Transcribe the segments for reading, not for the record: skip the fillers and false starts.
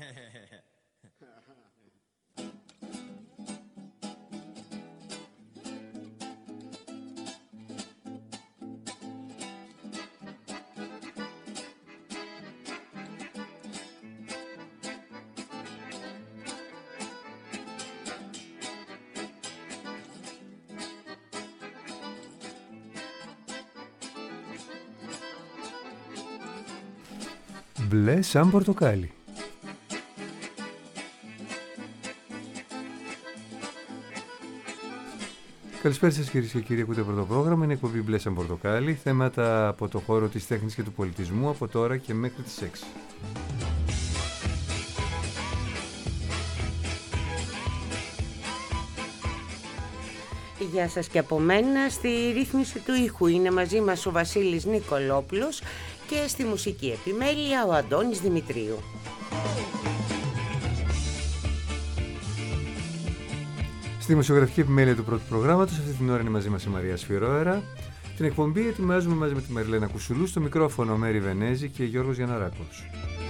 Μπλε σαν πορτοκάλι. Καλησπέρα σας κυρίες και κύριοι, ακούτε πρώτο πρόγραμμα, είναι εκπομπή Μπλε σαν πορτοκάλι, θέματα από το χώρο της τέχνης και του πολιτισμού από τώρα και μέχρι τις 6. Γεια σας και από μένα. Στη ρύθμιση του ήχου είναι μαζί μας ο Βασίλης Νικολόπουλος και στη μουσική επιμέλεια ο Αντώνης Δημητρίου. Στη δημοσιογραφική επιμέλεια του πρώτου προγράμματος αυτή την ώρα είναι μαζί μας η Μαρία Σφυρόερα. Την εκπομπή ετοιμάζουμε μαζί με τη Μαριλένα Κουσουλού, στο μικρόφωνο Μέρη Βενέζη και Γιώργος Γιανναράκος.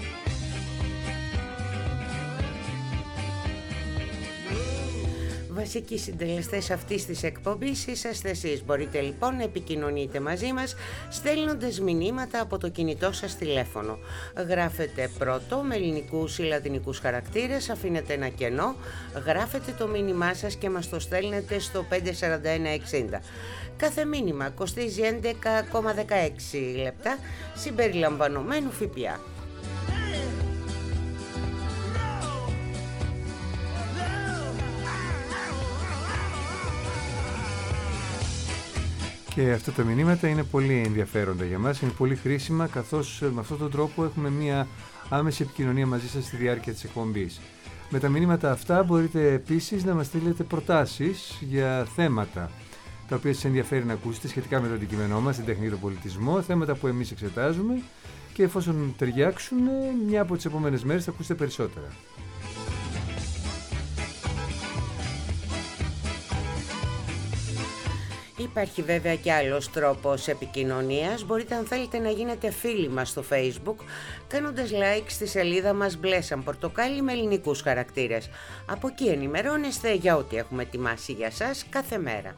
Βασικοί συντελεστές αυτής της εκπομπής είσαστε εσείς. Μπορείτε λοιπόν να επικοινωνείτε μαζί μας στέλνοντας μηνύματα από το κινητό σας τηλέφωνο. Γράφετε πρώτο με ελληνικούς ή λατινικούς χαρακτήρες, αφήνετε ένα κενό, γράφετε το μήνυμά σας και μας το στέλνετε στο 54160. Κάθε μήνυμα κοστίζει 11,16 λεπτά συμπεριλαμβανομένου ΦΠΑ. Και αυτά τα μηνύματα είναι πολύ ενδιαφέροντα για μας, είναι πολύ χρήσιμα, καθώς με αυτόν τον τρόπο έχουμε μία άμεση επικοινωνία μαζί σας στη διάρκεια της εκπομπής. Με τα μηνύματα αυτά μπορείτε επίσης να μας στείλετε προτάσεις για θέματα τα οποία σας ενδιαφέρει να ακούσετε σχετικά με το αντικείμενό μας, την τέχνη και τον πολιτισμό, θέματα που εμείς εξετάζουμε και εφόσον ταιριάξουν, μια από τις επόμενες μέρες θα ακούσετε περισσότερα. Υπάρχει βέβαια και άλλος τρόπος επικοινωνίας. Μπορείτε αν θέλετε να γίνετε φίλοι μας στο Facebook κάνοντας like στη σελίδα μας Μπλε σαν πορτοκάλι με ελληνικούς χαρακτήρες. Από εκεί ενημερώνεστε για ό,τι έχουμε ετοιμάσει για σας κάθε μέρα.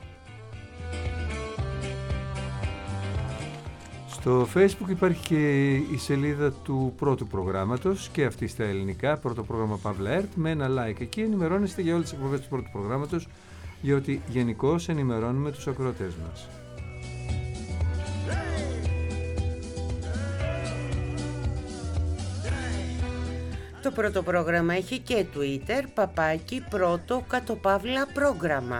Στο Facebook υπάρχει και η σελίδα του πρώτου προγράμματος και αυτή στα ελληνικά, πρώτο πρόγραμμα Παύλα ΕΡΤ, με ένα like. Εκεί ενημερώνεστε για όλες τις εκπομπές του πρώτου προγράμματος, διότι γενικώς ενημερώνουμε τους ακροατές μας. Το πρώτο πρόγραμμα έχει και Twitter, @ πρώτο _ πρόγραμμα.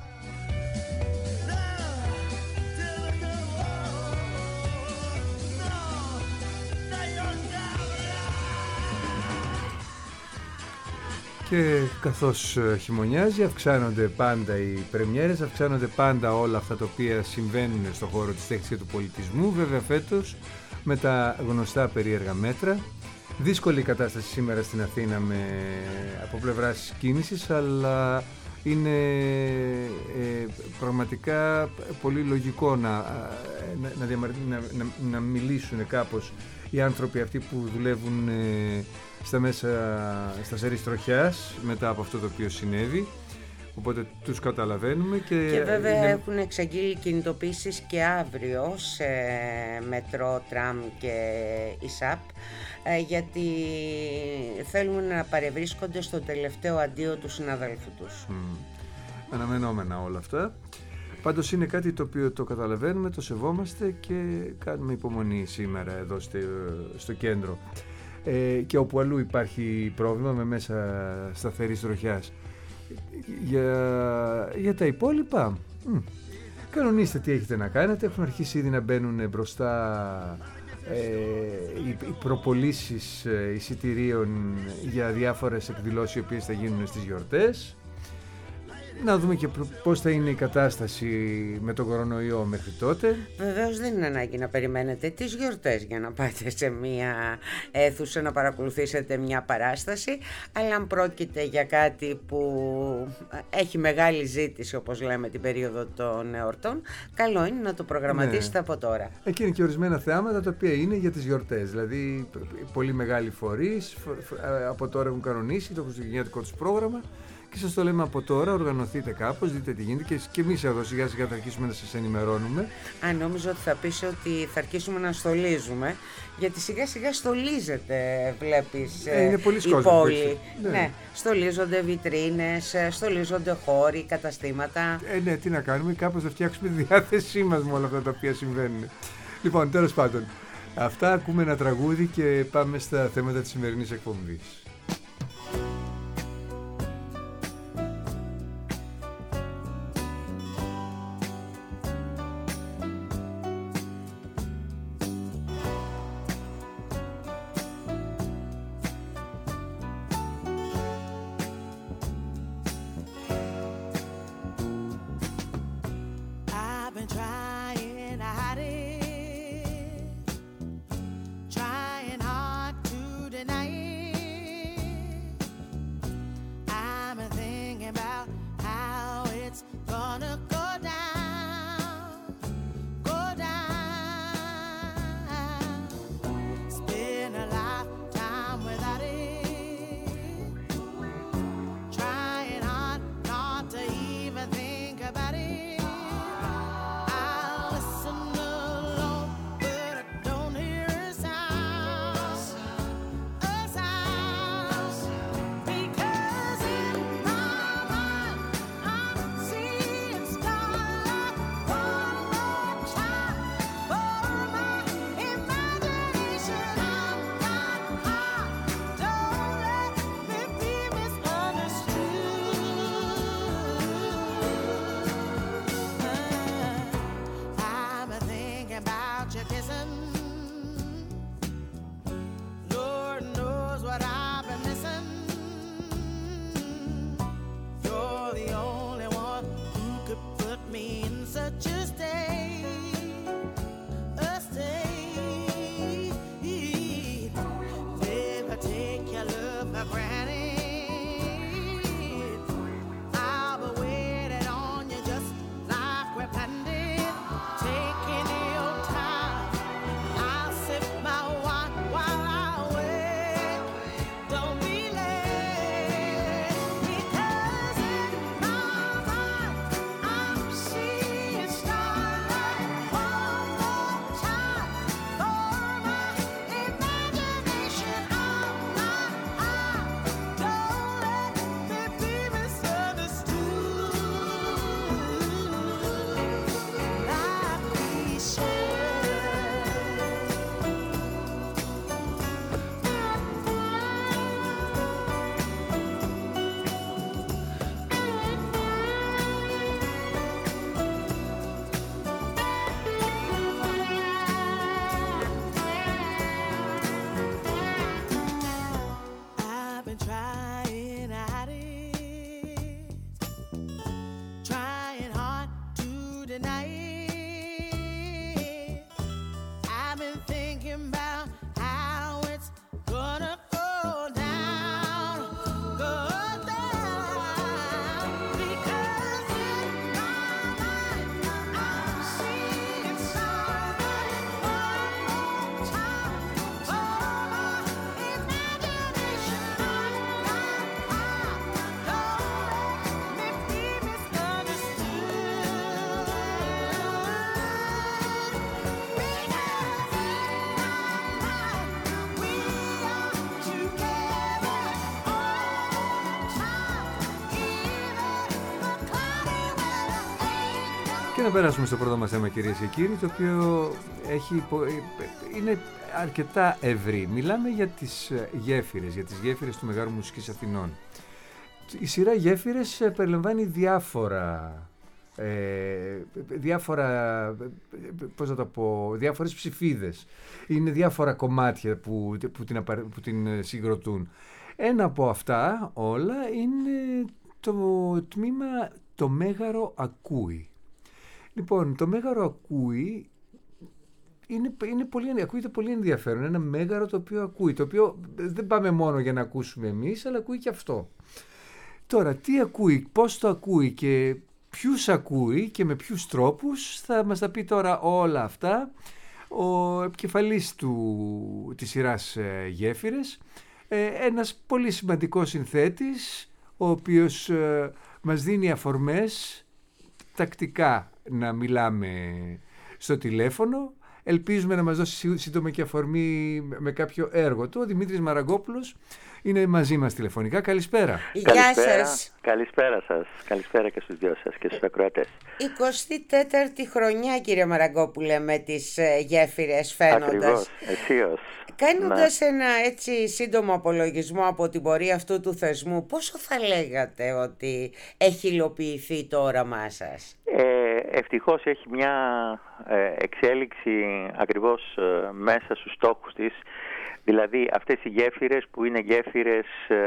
Και καθώς χειμωνιάζει αυξάνονται πάντα οι πρεμιέρες, αυξάνονται πάντα όλα αυτά τα οποία συμβαίνουν στον χώρο της τέχνης και του πολιτισμού. Βέβαια φέτος με τα γνωστά περίεργα μέτρα. Δύσκολη η κατάσταση σήμερα στην Αθήνα από πλευράς κίνησης, αλλά είναι πραγματικά πολύ λογικό να μιλήσουν κάπως οι άνθρωποι αυτοί που δουλεύουν στα σερίστροχιάς μετά από αυτό το οποίο συνέβη, οπότε τους καταλαβαίνουμε και βέβαια έχουν εξαγγείλει κινητοποίησεις και αύριο σε μετρό, τραμ και ΙΣΑΠ, γιατί θέλουν να παρευρίσκονται στο τελευταίο αντίο του συναδέλφου τους. Αναμενόμενα όλα αυτά. Πάντως είναι κάτι το οποίο το καταλαβαίνουμε, το σεβόμαστε και κάνουμε υπομονή σήμερα εδώ στο κέντρο. Και όπου αλλού υπάρχει πρόβλημα με μέσα σταθερής τροχιάς. Για τα υπόλοιπα, κανονίστε τι έχετε να κάνετε. Έχουν αρχίσει ήδη να μπαίνουν μπροστά οι προπωλήσεις εισιτηρίων για διάφορες εκδηλώσεις οι οποίες θα γίνουν στις γιορτές. Να δούμε και πώς θα είναι η κατάσταση με τον κορονοϊό μέχρι τότε. Βεβαίως δεν είναι ανάγκη να περιμένετε τις γιορτές για να πάτε σε μια αίθουσα να παρακολουθήσετε μια παράσταση, αλλά αν πρόκειται για κάτι που έχει μεγάλη ζήτηση, όπως λέμε την περίοδο των εορτών, καλό είναι να το προγραμματίσετε από τώρα. Εκεί είναι και ορισμένα θεάματα τα οποία είναι για τις γιορτές, δηλαδή πολύ μεγάλοι φορείς από τώρα έχουν κανονίσει το χριστουγεννιάτικο τους πρόγραμμα. Και σας το λέμε από τώρα, οργανωθείτε κάπως, δείτε τι γίνεται και εμείς εδώ σιγά σιγά θα αρχίσουμε να σας ενημερώνουμε. Νόμιζα ότι θα πεις ότι θα αρχίσουμε να στολίζουμε, γιατί σιγά σιγά στολίζεται, βλέπεις, είναι πολύ η πόλη. Ναι, στολίζονται βιτρίνες, στολίζονται χώροι, καταστήματα. Ναι, τι να κάνουμε, κάπως θα φτιάξουμε τη διάθεσή μας με όλα αυτά τα οποία συμβαίνουν. Λοιπόν, τέλος πάντων, αυτά, ακούμε ένα τραγούδι και πάμε στα θέματα της σημερινής εκπομπής. Και να περάσουμε στο πρώτο μας θέμα, κυρίες και κύριοι, το οποίο είναι αρκετά ευρύ. Μιλάμε για τις γέφυρες του Μεγάρου Μουσικής Αθηνών. Η σειρά γέφυρες περιλαμβάνει διάφορες ψηφίδες. Είναι διάφορα κομμάτια που την συγκροτούν. Ένα από αυτά όλα είναι το τμήμα το μέγαρο ακούει. Λοιπόν, το μέγαρο ακούει ακούγεται πολύ ενδιαφέρον. Ένα μέγαρο το οποίο ακούει, το οποίο δεν πάμε μόνο για να ακούσουμε εμείς, αλλά ακούει και αυτό. Τώρα, τι ακούει, πώς το ακούει και ποιους ακούει και με ποιους τρόπους, θα μας τα πει τώρα όλα αυτά ο επικεφαλής της σειράς Γέφυρες, ένας πολύ σημαντικός συνθέτης, ο οποίος μας δίνει αφορμές τακτικά να μιλάμε στο τηλέφωνο. Ελπίζουμε να μας δώσει σύντομα και αφορμή με κάποιο έργο του. Ο Δημήτρης Μαραγκόπουλος είναι μαζί μας τηλεφωνικά. Καλησπέρα. Γεια σας. Καλησπέρα σας. Καλησπέρα και στους δυο σας και στους ακροατές. 24η χρονιά, κύριε Μαραγκόπουλε, με τις Γέφυρες φαίνοντας. Ακριβώς, αισίως. Κάνοντας ένα έτσι σύντομο απολογισμό από την πορεία αυτού του θεσμού, πόσο θα λέγατε ότι έχει υλοποιηθεί το όραμά σας? Ευτυχώς έχει μια εξέλιξη ακριβώς μέσα στους στόχους της. Δηλαδή αυτές οι γέφυρες που είναι γέφυρες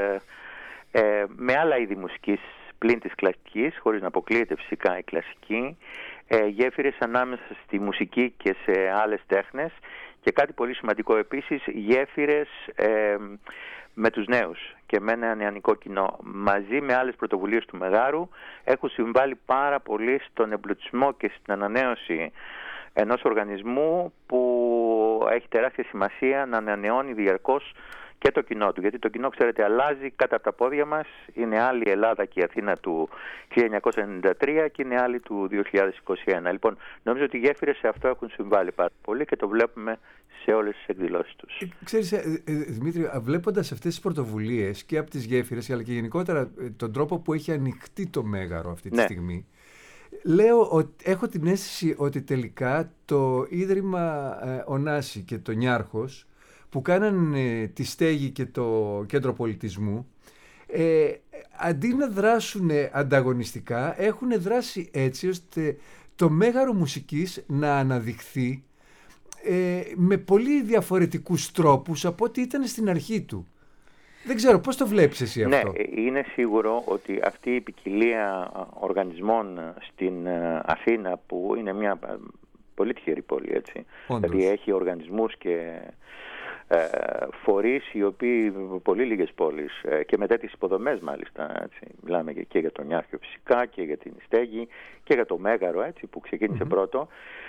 με άλλα είδη μουσικής πλην της κλασικής, χωρίς να αποκλείεται φυσικά η κλασική, γέφυρες ανάμεσα στη μουσική και σε άλλες τέχνες, και κάτι πολύ σημαντικό επίσης, γέφυρες με τους νέους και με ένα νεανικό κοινό. Μαζί με άλλες πρωτοβουλίες του Μεγάρου έχουν συμβάλει πάρα πολύ στον εμπλουτισμό και στην ανανέωση ενός οργανισμού που έχει τεράστια σημασία να ανανεώνει διαρκώς και το κοινό του. Γιατί το κοινό, ξέρετε, αλλάζει κατά από τα πόδια μας. Είναι άλλη η Ελλάδα και η Αθήνα του 1993 και είναι άλλη του 2021. Λοιπόν, νομίζω ότι οι γέφυρες σε αυτό έχουν συμβάλει πάρα πολύ και το βλέπουμε σε όλες τις εκδηλώσεις τους. Ξέρεις, Δημήτρη, βλέποντας αυτές τις πρωτοβουλίες και από τις γέφυρες, αλλά και γενικότερα τον τρόπο που έχει ανοιχτεί το Μέγαρο αυτή τη στιγμή, έχω την αίσθηση ότι τελικά το Ίδρυμα Ωνάση και το Νιάρχος, που κάνανε τη στέγη και το κέντρο πολιτισμού, αντί να δράσουν ανταγωνιστικά, έχουν δράσει έτσι ώστε το Μέγαρο Μουσικής να αναδειχθεί με πολύ διαφορετικούς τρόπους από ό,τι ήταν στην αρχή του. Δεν ξέρω, πώς το βλέπεις εσύ αυτό? Ναι, είναι σίγουρο ότι αυτή η ποικιλία οργανισμών στην Αθήνα, που είναι μια πολύ τυχερή πόλη, έτσι. Δηλαδή έχει οργανισμούς και φορείς οι οποίοι, πολύ λίγες πόλεις και με τέτοιες υποδομές μάλιστα, έτσι. Μιλάμε και για τον Νιάρχιο φυσικά και για την στέγη και για το Μέγαρο, έτσι, που ξεκίνησε πρώτο.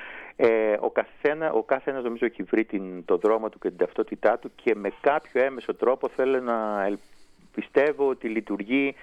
Ο κάθε ένας νομίζω έχει βρει το δρόμο του και την ταυτότητά του και με κάποιο έμεσο τρόπο θέλω να πιστεύω ότι λειτουργεί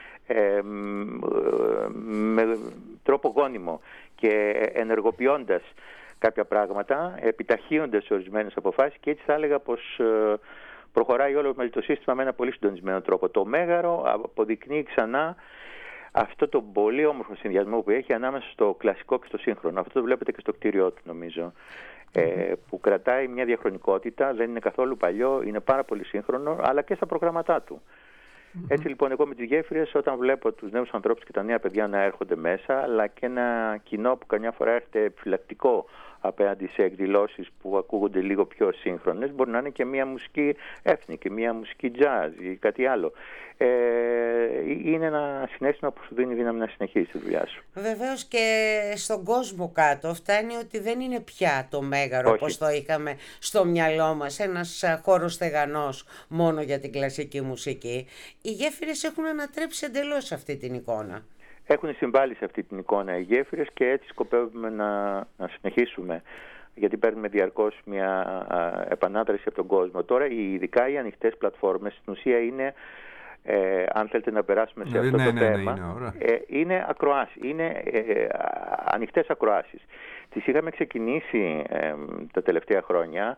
με τρόπο γόνιμο και ενεργοποιώντας κάποια πράγματα, επιταχύοντας σε ορισμένες αποφάσεις, και έτσι θα έλεγα πως προχωράει όλο με το σύστημα με ένα πολύ συντονισμένο τρόπο. Το Μέγαρο αποδεικνύει ξανά αυτό το πολύ όμορφο συνδυασμό που έχει ανάμεσα στο κλασικό και στο σύγχρονο. Αυτό το βλέπετε και στο κτίριό του, νομίζω, που κρατάει μια διαχρονικότητα, δεν είναι καθόλου παλιό, είναι πάρα πολύ σύγχρονο, αλλά και στα προγράμματά του. Έτσι λοιπόν, εγώ με τις γέφυρες, όταν βλέπω τους νέους ανθρώπους και τα νέα παιδιά να έρχονται μέσα, αλλά και ένα κοινό που καμιά φορά έρχεται επιφυλακτικό απέναντι σε εκδηλώσεις που ακούγονται λίγο πιο σύγχρονες, μπορεί να είναι και μια μουσική έθνη και μια μουσική jazz ή κάτι άλλο. Είναι ένα συναίσθημα που σου δίνει δύναμη να συνεχίσεις τη δουλειά σου. Βεβαίως και στον κόσμο κάτω φτάνει ότι δεν είναι πια το Μέγαρο όπως το είχαμε στο μυαλό μας, ένας χώρος στεγανός μόνο για την κλασική μουσική. Οι γέφυρες έχουν ανατρέψει εντελώς αυτή την εικόνα. Έχουν συμβάλει σε αυτή την εικόνα οι γέφυρες και έτσι σκοπεύουμε να συνεχίσουμε, γιατί παίρνουμε διαρκώς μια επανάδραση από τον κόσμο. Τώρα ειδικά οι ανοιχτές πλατφόρμες στην ουσία είναι, αν θέλετε να περάσουμε σε αυτό το θέμα, είναι ακροάσεις, είναι ανοιχτές ακροάσεις. Τις είχαμε ξεκινήσει τα τελευταία χρόνια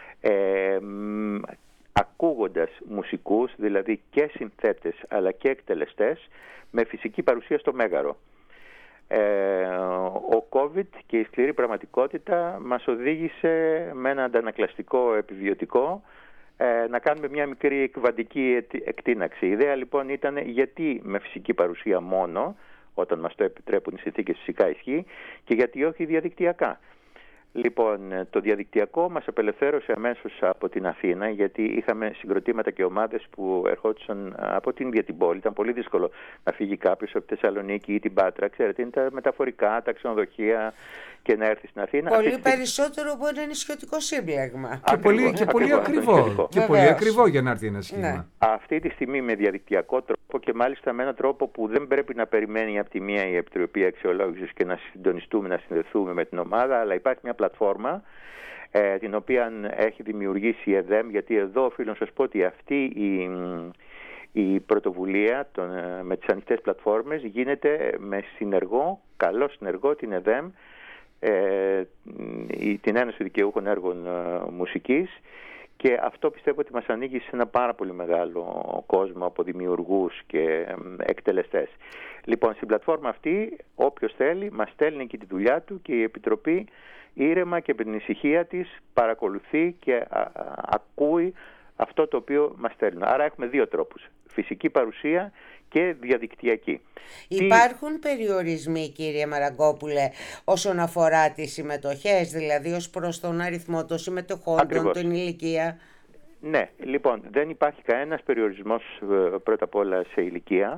ακούγοντας μουσικούς, δηλαδή και συνθέτες αλλά και εκτελεστές, με φυσική παρουσία στο Μέγαρο. Ο COVID και η σκληρή πραγματικότητα μας οδήγησε με ένα αντανακλαστικό επιβιωτικό να κάνουμε μια μικρή εκβαντική εκτείναξη. Η ιδέα λοιπόν ήταν γιατί με φυσική παρουσία μόνο, όταν μας το επιτρέπουν οι συνθήκες, φυσικά ισχύει, και γιατί όχι διαδικτυακά. Λοιπόν, το διαδικτυακό μας απελευθέρωσε αμέσως από την Αθήνα, γιατί είχαμε συγκροτήματα και ομάδες που ερχόντουσαν από την ίδια την πόλη. Ήταν πολύ δύσκολο να φύγει κάποιος από τη Θεσσαλονίκη ή την Πάτρα. Ξέρετε, είναι τα μεταφορικά, τα ξενοδοχεία και να έρθει στην Αθήνα. Πολύ περισσότερο από ένα νησιωτικό σύμπλεγμα. Και πολύ ακριβό. Και πολύ ακριβό για να έρθει ένα σχήμα. Ναι. Αυτή τη στιγμή με διαδικτυακό τρόπο και μάλιστα με έναν τρόπο που δεν πρέπει να περιμένει από τη μία η Επιτροπή Αξιολόγησης και να συντονιστούμε, να συνδεθούμε με την ομάδα, αλλά υπάρχει μια πλατφόρμα την οποία έχει δημιουργήσει η ΕΔΕΜ, γιατί εδώ οφείλω να σας πω ότι αυτή η πρωτοβουλία με τις ανοιχτές πλατφόρμες γίνεται με καλό συνεργό την ΕΔΕΜ, την Ένωση Δικαιούχων Έργων Μουσικής, και αυτό πιστεύω ότι μας ανοίγει σε ένα πάρα πολύ μεγάλο κόσμο από δημιουργούς και εκτελεστές. Λοιπόν, στην πλατφόρμα αυτή όποιος θέλει μας στέλνει εκεί τη δουλειά του και η Επιτροπή ήρεμα και με την ησυχία της παρακολουθεί και ακούει αυτό το οποίο μας στέλνουν. Άρα έχουμε δύο τρόπους: φυσική παρουσία και διαδικτυακή. Υπάρχουν περιορισμοί, κύριε Μαραγκόπουλε, όσον αφορά τις συμμετοχές, δηλαδή ως προς τον αριθμό των συμμετοχών, την ηλικία? Ναι, λοιπόν, δεν υπάρχει κανένας περιορισμός πρώτα απ' όλα σε ηλικία.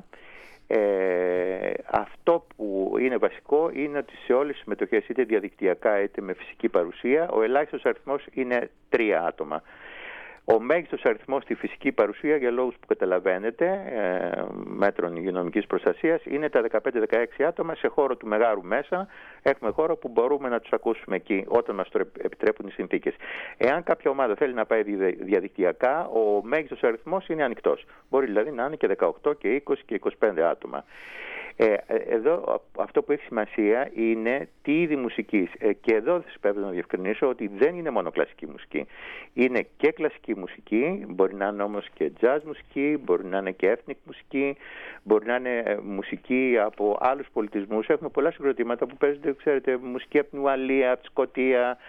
Αυτό που είναι βασικό είναι ότι σε όλες τις συμμετοχές, είτε διαδικτυακά είτε με φυσική παρουσία, ο ελάχιστος αριθμός είναι 3 άτομα. Ο μέγιστος αριθμός στη φυσική παρουσία, για λόγους που καταλαβαίνετε, μέτρων υγειονομικής προστασίας, είναι τα 15-16 άτομα σε χώρο του Μεγάρου μέσα. Έχουμε χώρο που μπορούμε να τους ακούσουμε εκεί όταν μας το επιτρέπουν οι συνθήκες. Εάν κάποια ομάδα θέλει να πάει διαδικτυακά, ο μέγιστος αριθμός είναι ανοιχτός. Μπορεί δηλαδή να είναι και 18 και 20 και 25 άτομα. Εδώ αυτό που έχει σημασία είναι τι είδη μουσικής. Και εδώ πρέπει να διευκρινίσω ότι δεν είναι μόνο κλασική μουσική. Είναι και κλασική μουσική, μπορεί να είναι όμως και jazz μουσική, μπορεί να είναι και ethnic μουσική, μπορεί να είναι μουσική από άλλους πολιτισμούς. Έχουμε πολλά συγκροτήματα που παίζονται, ξέρετε, μουσική από την Ουαλία, από τη Σκωτία,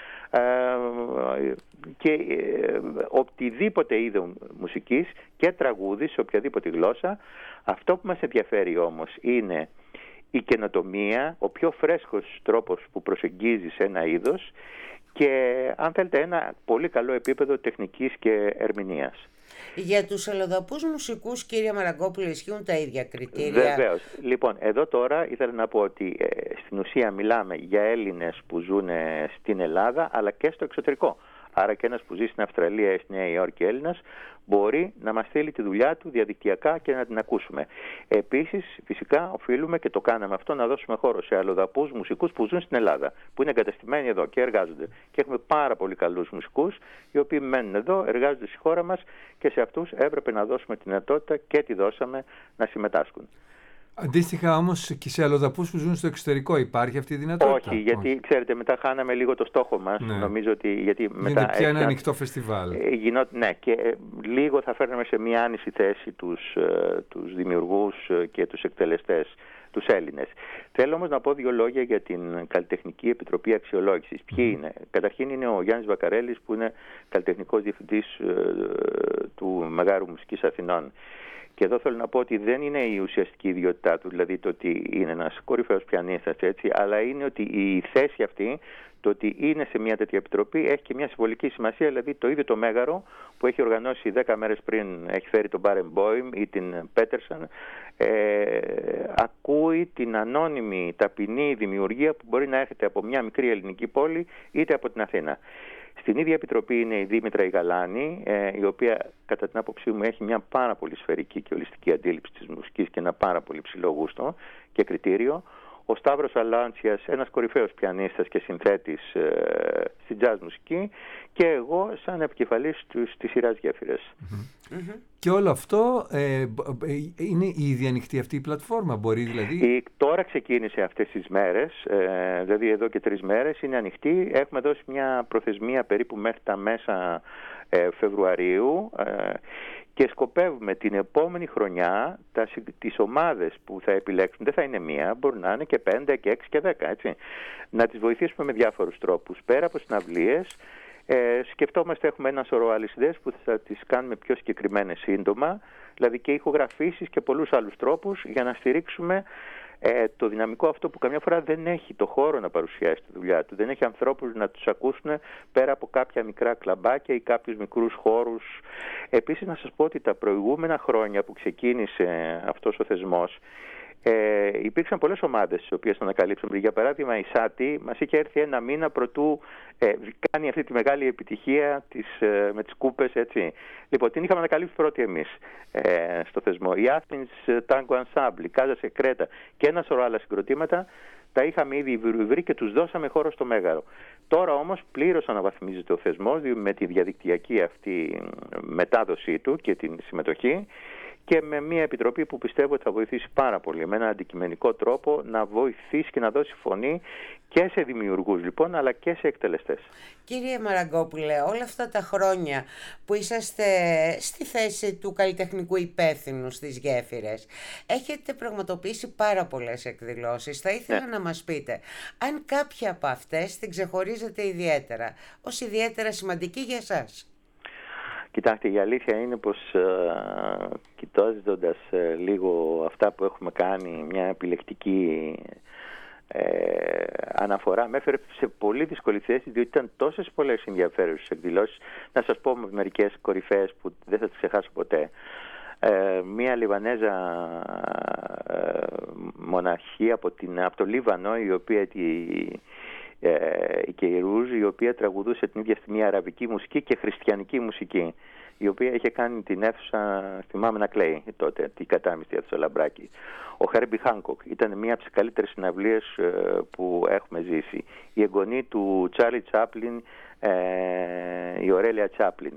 και οτιδήποτε είδο μουσικής και τραγούδι σε οποιαδήποτε γλώσσα. Αυτό που μας ενδιαφέρει όμως είναι η καινοτομία, ο πιο φρέσκος τρόπος που προσεγγίζει σε ένα είδος και, αν θέλετε, ένα πολύ καλό επίπεδο τεχνικής και ερμηνείας. Για τους αλλοδαπούς μουσικούς, κύριε Μαραγκόπουλε, ισχύουν τα ίδια κριτήρια? Βεβαίως. Λοιπόν, εδώ τώρα ήθελα να πω ότι στην ουσία μιλάμε για Έλληνες που ζουν στην Ελλάδα αλλά και στο εξωτερικό. Άρα και ένας που ζει στην Αυστραλία ή στη Νέα Υόρκη, Έλληνας, μπορεί να μας στείλει τη δουλειά του διαδικτυακά και να την ακούσουμε. Επίσης, φυσικά, οφείλουμε και το κάναμε αυτό, να δώσουμε χώρο σε αλλοδαπούς μουσικούς που ζουν στην Ελλάδα, που είναι εγκαταστημένοι εδώ και εργάζονται. Και έχουμε πάρα πολύ καλούς μουσικούς, οι οποίοι μένουν εδώ, εργάζονται στη χώρα μας και σε αυτούς έπρεπε να δώσουμε τη δυνατότητα και τη δώσαμε να συμμετάσχουν. Αντίστοιχα όμως και σε αλλοδαπούς που ζουν στο εξωτερικό υπάρχει αυτή η δυνατότητα? Όχι, γιατί ξέρετε μετά χάναμε λίγο το στόχο μας. Ναι. Νομίζω ότι γιατί μετά είναι πια ένα ανοιχτό φεστιβάλ. Ναι, και λίγο θα φέρναμε σε μια άνηση θέση τους δημιουργούς και τους εκτελεστές, τους Έλληνες. Θέλω όμως να πω δύο λόγια για την Καλλιτεχνική Επιτροπή Αξιολόγησης. Ποιοι είναι? Καταρχήν είναι ο Γιάννης Βακαρέλης, που είναι καλλιτεχνικός διευθυντής του Μεγάρου Μουσικής Αθηνών. Και εδώ θέλω να πω ότι δεν είναι η ουσιαστική ιδιότητά του, δηλαδή το ότι είναι ένας κορυφαίος πιανίστας, έτσι, αλλά είναι ότι η θέση αυτή, το ότι είναι σε μια τέτοια επιτροπή, έχει και μια συμβολική σημασία. Δηλαδή το ίδιο το Μέγαρο που έχει οργανώσει 10 μέρες πριν, έχει φέρει τον Μπάρεμποιμ ή την Πέτερσον, ακούει την ανώνυμη ταπεινή δημιουργία που μπορεί να έρχεται από μια μικρή ελληνική πόλη είτε από την Αθήνα. Στην ίδια επιτροπή είναι η Δήμητρα η Γαλάνη, η οποία κατά την άποψή μου έχει μια πάρα πολύ σφαιρική και ολιστική αντίληψη της μουσικής και ένα πάρα πολύ ψηλό γούστο και κριτήριο. Ο Σταύρος Αλάντσιας, ένας κορυφαίος πιανίστας και συνθέτης στην jazz μουσική, και εγώ σαν επικεφαλής της σειράς Γέφυρες. Και όλο αυτό είναι ήδη ανοιχτή αυτή η πλατφόρμα, μπορεί δηλαδή? Τώρα ξεκίνησε αυτές τις μέρες, δηλαδή εδώ και 3 μέρες είναι ανοιχτή. Έχουμε δώσει μια προθεσμία περίπου μέχρι τα μέσα Φεβρουαρίου και σκοπεύουμε την επόμενη χρονιά τις ομάδες που θα επιλέξουν, δεν θα είναι μία, μπορεί να είναι και 5 και 6 και 10, έτσι, να τις βοηθήσουμε με διάφορους τρόπους. Πέρα από συναυλίες, σκεφτόμαστε, έχουμε ένα σωρό άλλες ιδέες που θα τις κάνουμε πιο συγκεκριμένες σύντομα, δηλαδή και ηχογραφήσεις και πολλούς άλλους τρόπους για να στηρίξουμε το δυναμικό αυτό που καμιά φορά δεν έχει το χώρο να παρουσιάσει τη δουλειά του, δεν έχει ανθρώπους να τους ακούσουν πέρα από κάποια μικρά κλαμπάκια ή κάποιους μικρούς χώρους. Επίσης να σας πω ότι τα προηγούμενα χρόνια που ξεκίνησε αυτός ο θεσμός, υπήρξαν πολλές ομάδες τις οποίες τον ανακαλύψαμε. Για παράδειγμα η ΣΑΤΗ μας είχε έρθει ένα μήνα προτού κάνει αυτή τη μεγάλη επιτυχία με τις κούπες, έτσι. Λοιπόν, την είχαμε ανακαλύψει πρώτοι εμείς στο θεσμό. Η Athens Tango Ensemble, η Casa Secreta και ένα σωρό άλλα συγκροτήματα τα είχαμε ήδη βρει και τους δώσαμε χώρο στο Μέγαρο. Τώρα όμως πλήρως αναβαθμίζεται ο θεσμός με τη διαδικτυακή αυτή μετάδοσή του και την συμμετοχή, και με μια επιτροπή που πιστεύω ότι θα βοηθήσει πάρα πολύ, με έναν αντικειμενικό τρόπο να βοηθήσει και να δώσει φωνή και σε δημιουργούς λοιπόν, αλλά και σε εκτελεστές. Κύριε Μαραγκόπουλε, όλα αυτά τα χρόνια που είσαστε στη θέση του καλλιτεχνικού υπεύθυνου στις γέφυρες, έχετε πραγματοποιήσει πάρα πολλές εκδηλώσεις. Θα ήθελα να μας πείτε αν κάποια από αυτές την ξεχωρίζετε ιδιαίτερα, ως ιδιαίτερα σημαντική για εσάς. Κοιτάξτε, η αλήθεια είναι πως κοιτάζοντας λίγο αυτά που έχουμε κάνει, μια επιλεκτική αναφορά με έφερε σε πολύ δύσκολη θέση, διότι ήταν τόσες πολλές ενδιαφέρουσες εκδηλώσεις. Να σας πω μερικές κορυφαίες που δεν θα τις ξεχάσω ποτέ. Μία Λιβανέζα μοναχή από το Λίβανο, η οποία η Κεϊρούζ, η οποία τραγουδούσε την ίδια στιγμή αραβική μουσική και χριστιανική μουσική, η οποία είχε κάνει την αίθουσα, θυμάμαι να κλαίει τότε, την κατάμιστη αίθουσα Λαμπράκη. Ο Χέρμπι Χάνκοκ ήταν μία από τις καλύτερες συναυλίες που έχουμε ζήσει. Η εγγονή του Τσάρλι Τσάπλιν, η Ορέλια Τσάπλιν,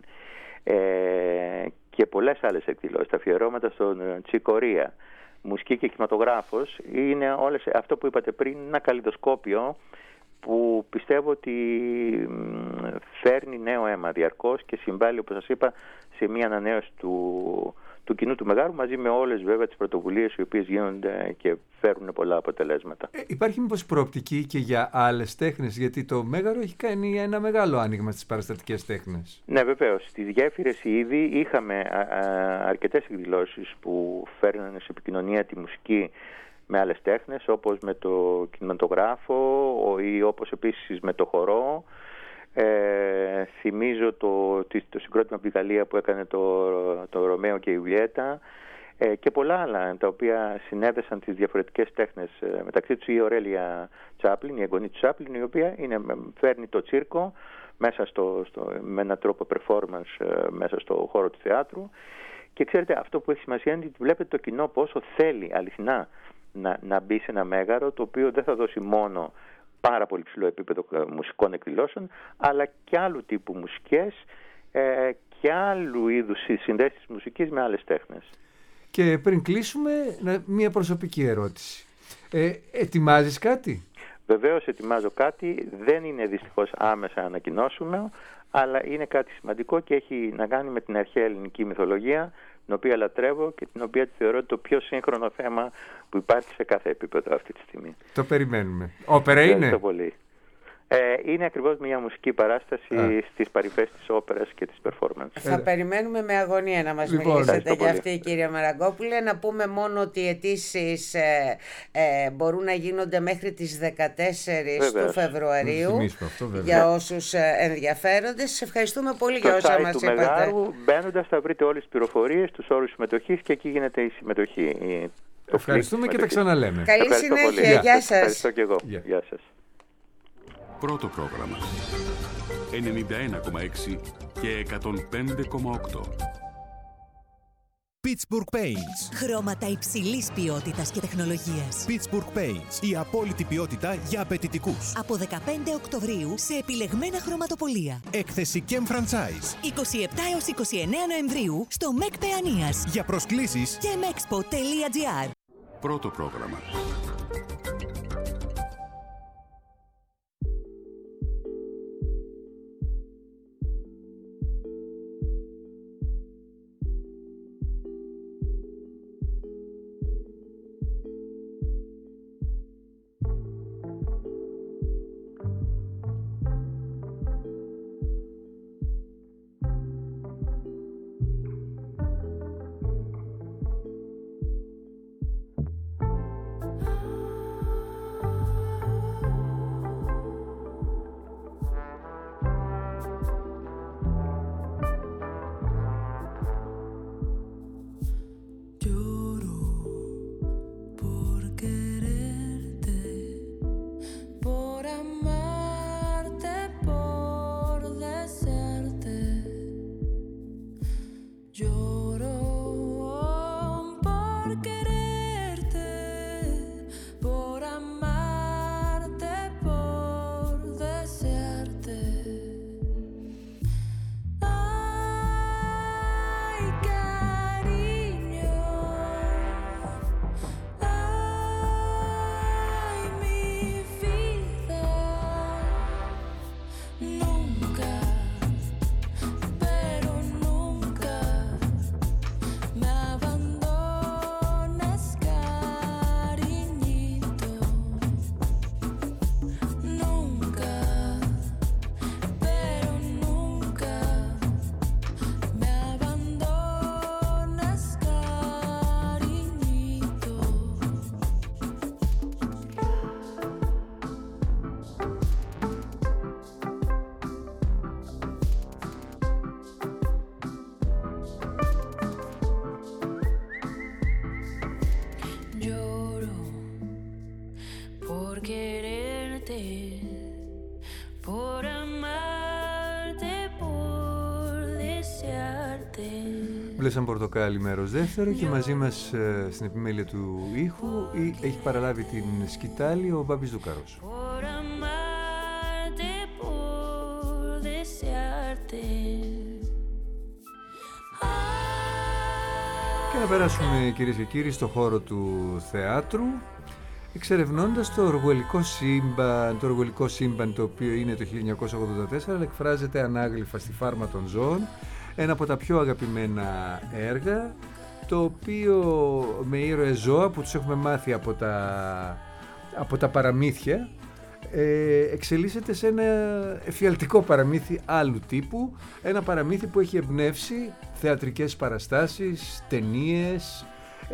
και πολλές άλλες εκδηλώσεις. Τα αφιερώματα στον Τσικορία, μουσική και κινηματογράφος, είναι όλες αυτό που είπατε πριν, ένα καλλιδοσκόπιο που πιστεύω ότι φέρνει νέο αίμα διαρκώς και συμβάλλει, όπως σας είπα, σε μια ανανέωση του κοινού του Μεγάρου, μαζί με όλες βέβαια τις πρωτοβουλίες οι οποίες γίνονται και φέρουν πολλά αποτελέσματα. Υπάρχει μήπως προοπτική και για άλλες τέχνες, γιατί το Μέγαρο έχει κάνει ένα μεγάλο άνοιγμα στις παραστατικές τέχνες? Ναι, βεβαίως. Στις γέφυρες ήδη είχαμε αρκετές εκδηλώσεις που φέρνανε σε επικοινωνία τη μουσική με άλλες τέχνες, όπως με το κινηματογράφο ή όπως επίσης με το χορό. Θυμίζω το συγκρότημα από τη Γαλλία που έκανε το Ρωμαίο και η Ιουλιέτα, και πολλά άλλα τα οποία συνέδεσαν τις διαφορετικές τέχνες, μεταξύ τους η Ορέλια Τσάπλιν, η εγγονή του Τσάπλιν, η οποία φέρνει το τσίρκο μέσα με έναν τρόπο performance μέσα στο χώρο του θεάτρου. Και ξέρετε, αυτό που έχει σημασία είναι ότι βλέπετε το κοινό πόσο θέλει αληθινά να μπει σε ένα μέγαρο, το οποίο δεν θα δώσει μόνο πάρα πολύ ψηλό επίπεδο μουσικών εκδηλώσεων, αλλά και άλλου τύπου μουσικές και άλλου είδους συνδέσεις της μουσικής με άλλες τέχνες. Και πριν κλείσουμε, μια προσωπική ερώτηση. Ετοιμάζεις κάτι? Βεβαίως ετοιμάζω κάτι, δεν είναι δυστυχώς άμεσα να ανακοινώσουμε, αλλά είναι κάτι σημαντικό και έχει να κάνει με την αρχαία ελληνική μυθολογία, την οποία λατρεύω και την οποία θεωρώ το πιο σύγχρονο θέμα που υπάρχει σε κάθε επίπεδο αυτή τη στιγμή. Το περιμένουμε. Όπερα είναι? Ευχαριστώ πολύ. Είναι ακριβώς μια μουσική παράσταση στις παρυφές της όπερας και της performance. Θα περιμένουμε με αγωνία να μας μιλήσετε για αυτή, κύριε Μαραγκόπουλε. Να πούμε μόνο ότι οι αιτήσεις μπορούν να γίνονται μέχρι τις 14 του Φεβρουαρίου για όσους ενδιαφέρονται. Σας ευχαριστούμε πολύ για όσα μας είπατε. Μεγάρου, μπαίνοντας θα βρείτε όλες τις πληροφορίες, τους όρους συμμετοχής και εκεί γίνεται η συμμετοχή. Ευχαριστούμε και τα ξαναλέμε. Καλή συνέχεια. Γεια σας. Ευχαριστώ και εγώ. Γεια σας. Πρώτο πρόγραμμα 91,6 και 105,8. Pittsburgh Paints. Χρώματα υψηλής ποιότητας και τεχνολογίας. Pittsburgh Paints. Η απόλυτη ποιότητα για απαιτητικούς. Από 15 Οκτωβρίου σε επιλεγμένα χρωματοπωλεία. Έκθεση και franchise. 27 έως 29 Νοεμβρίου στο ΜΕΚ Παιανίας. Για προσκλήσεις και mexpo.gr. Πρώτο πρόγραμμα. Μπλε σαν πορτοκάλι μέρος δεύτερο και μαζί μας στην επιμέλεια του ήχου έχει παραλάβει την σκητάλη ο Μπάμπης Δούκαρος. Και να περάσουμε, κυρίες και κύριοι, στο χώρο του θεάτρου, εξερευνώντας το οργουελικό σύμπαν, το οποίο είναι το 1984, αλλά εκφράζεται ανάγλυφα στη Φάρμα των Ζώων, ένα από τα πιο αγαπημένα έργα, το οποίο με ήρωες ζώα που τους έχουμε μάθει από τα παραμύθια, εξελίσσεται σε ένα εφιαλτικό παραμύθι άλλου τύπου, ένα παραμύθι που έχει εμπνεύσει θεατρικές παραστάσεις, ταινίες,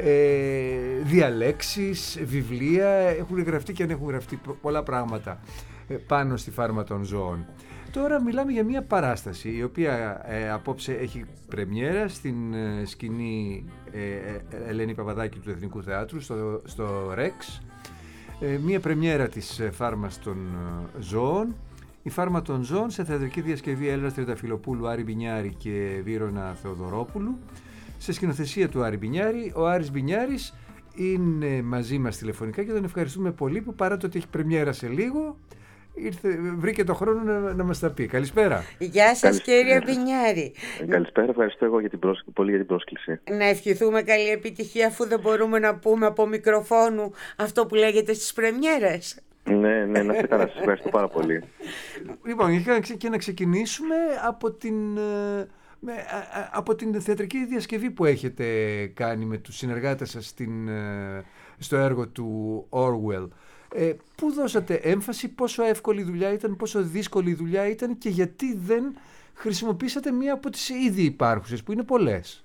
διαλέξεις, βιβλία. Έχουν γραφτεί και αν έχουν γραφτεί πολλά πράγματα πάνω στη Φάρμα των Ζώων. Τώρα μιλάμε για μια παράσταση η οποία απόψε έχει πρεμιέρα στην σκηνή Ελένη Παπαδάκη του Εθνικού Θεάτρου στο Ρεξ. Μια πρεμιέρα της Φάρμας των Ζώων. Η Φάρμα των Ζώων σε θεατρική διασκευή Έλληνας Τριανταφυλοπούλου, Άρη Μπινιάρη και Βύρωνα Θεοδωρόπουλου. Σε σκηνοθεσία του Άρη Μπινιάρη. Ο Άρης Μπινιάρης είναι μαζί μας τηλεφωνικά και τον ευχαριστούμε πολύ που παρά το ότι έχει πρεμιέρα σε λίγο, βρήκε το χρόνο να μας τα πει. Καλησπέρα. Γεια σας, κύριε Μπινιάρη. Καλησπέρα, ευχαριστώ εγώ πολύ για την πρόσκληση. Να ευχηθούμε καλή επιτυχία, αφού δεν μπορούμε να πούμε από μικροφόνου αυτό που λέγεται στις πρεμιέρες. Ναι, να είστε καλά, σας ευχαριστώ πάρα πολύ. Λοιπόν, και να ξεκινήσουμε από την θεατρική διασκευή που έχετε κάνει με τους συνεργάτες σας στο έργο του Orwell. Πού δώσατε έμφαση, πόσο εύκολη δουλειά ήταν, πόσο δύσκολη δουλειά ήταν και γιατί δεν χρησιμοποίησατε μία από τις ήδη υπάρχουσες, που είναι πολλές?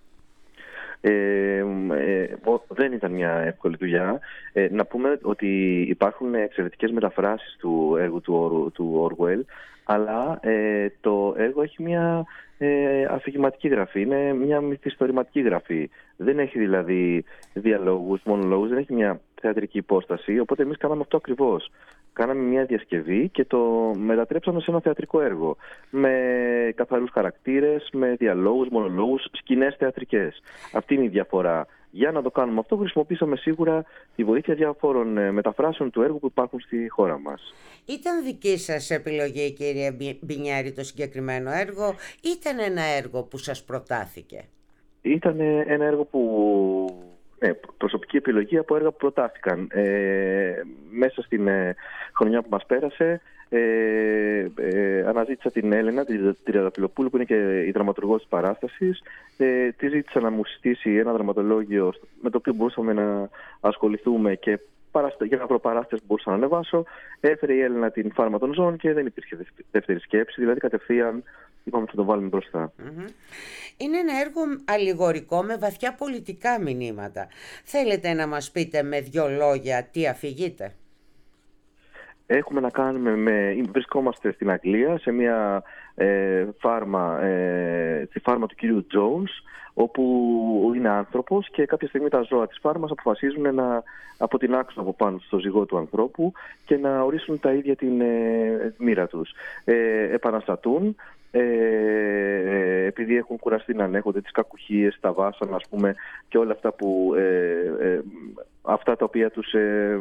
Δεν ήταν μια εύκολη δουλειά. Να πούμε ότι υπάρχουν εξαιρετικές μεταφράσεις του έργου του Orwell, αλλά το έργο έχει μια αφηγηματική γραφή, είναι μια μυθιστορηματική γραφή. Δεν έχει δηλαδή διαλόγους, μονολόγους, δεν έχει μια θεατρική υπόσταση, οπότε εμείς κάναμε αυτό ακριβώς. Κάναμε μια διασκευή και το μετατρέψαμε σε ένα θεατρικό έργο. Με καθαρούς χαρακτήρες, με διαλόγους, μονολόγους, σκηνές θεατρικές. Αυτή είναι η διαφορά. Για να το κάνουμε αυτό χρησιμοποίησαμε σίγουρα τη βοήθεια διαφόρων μεταφράσεων του έργου που υπάρχουν στη χώρα μας. Ήταν δική σας επιλογή, κύριε Μπινιάρη, το συγκεκριμένο έργο? Ήταν ένα έργο που σας προτάθηκε? Ήταν ένα έργο που... προσωπική επιλογή από έργα που προτάθηκαν. Μέσα στην χρονιά που μας πέρασε αναζήτησα την Έλενα, την Τριανταφυλοπούλου, που είναι και η δραματουργός της παράστασης. Τη ζήτησα να μου συστήσει ένα δραματολόγιο με το οποίο μπορούσαμε να ασχοληθούμε και για να βρω παράσταση που μπορούσα να ανεβάσω. Έφερε η Έλενα την Φάρμα των Ζώων και δεν υπήρχε δεύτερη σκέψη, δηλαδή κατευθείαν είπαμε θα το βάλουμε μπροστά. Είναι ένα έργο αλληγορικό με βαθιά πολιτικά μηνύματα. Θέλετε να μας πείτε με 2 λόγια τι αφηγείτε? Έχουμε να κάνουμε βρισκόμαστε στην Αγγλία σε μια φάρμα, στη φάρμα του κυρίου Jones, όπου είναι άνθρωπος και κάποια στιγμή τα ζώα της φάρμας αποφασίζουν να αποτινάξουν από πάνω στο ζυγό του ανθρώπου και να ορίσουν τα ίδια την μοίρα τους. Επαναστατούν, επειδή έχουν κουραστεί να ανέχονται τις κακουχίες, τα βάσανα, ας πούμε, και όλα αυτά που αυτά τα οποία τους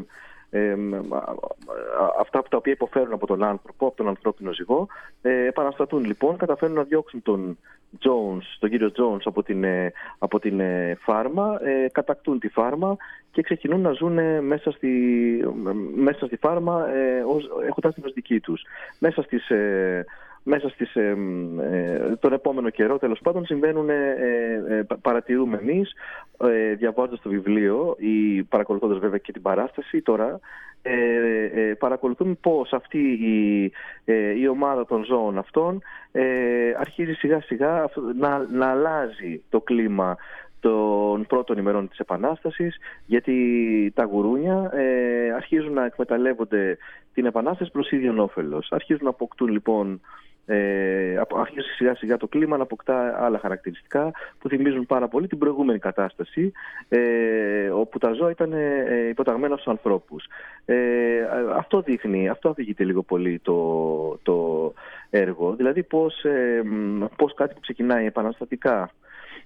αυτά τα οποία υποφέρουν από τον άνθρωπο, από τον ανθρώπινο ζυγό, επαναστατούν λοιπόν, καταφέρνουν να διώξουν τον κύριο Jones από την φάρμα, κατακτούν τη φάρμα και ξεκινούν να ζουν μέσα στη φάρμα έχοντας την ως δική τους. Τον επόμενο καιρό, τέλος πάντων, παρατηρούμε εμείς, διαβάζοντας το βιβλίο ή παρακολουθώντας βέβαια και την παράσταση τώρα, παρακολουθούμε πως αυτή η ομάδα των ζώων αυτών αρχίζει σιγά σιγά να αλλάζει το κλίμα των πρώτων ημερών της Επανάστασης, γιατί τα γουρούνια αρχίζουν να εκμεταλλεύονται την Επανάσταση προς ίδιον όφελος. Αρχίζουν να αποκτούν λοιπόν, αρχίζει σιγά σιγά το κλίμα να αποκτά άλλα χαρακτηριστικά που θυμίζουν πάρα πολύ την προηγούμενη κατάσταση, όπου τα ζώα ήταν υποταγμένα στους ανθρώπους. Αυτό αφηγείται λίγο πολύ το έργο, δηλαδή πως κάτι που ξεκινάει επαναστατικά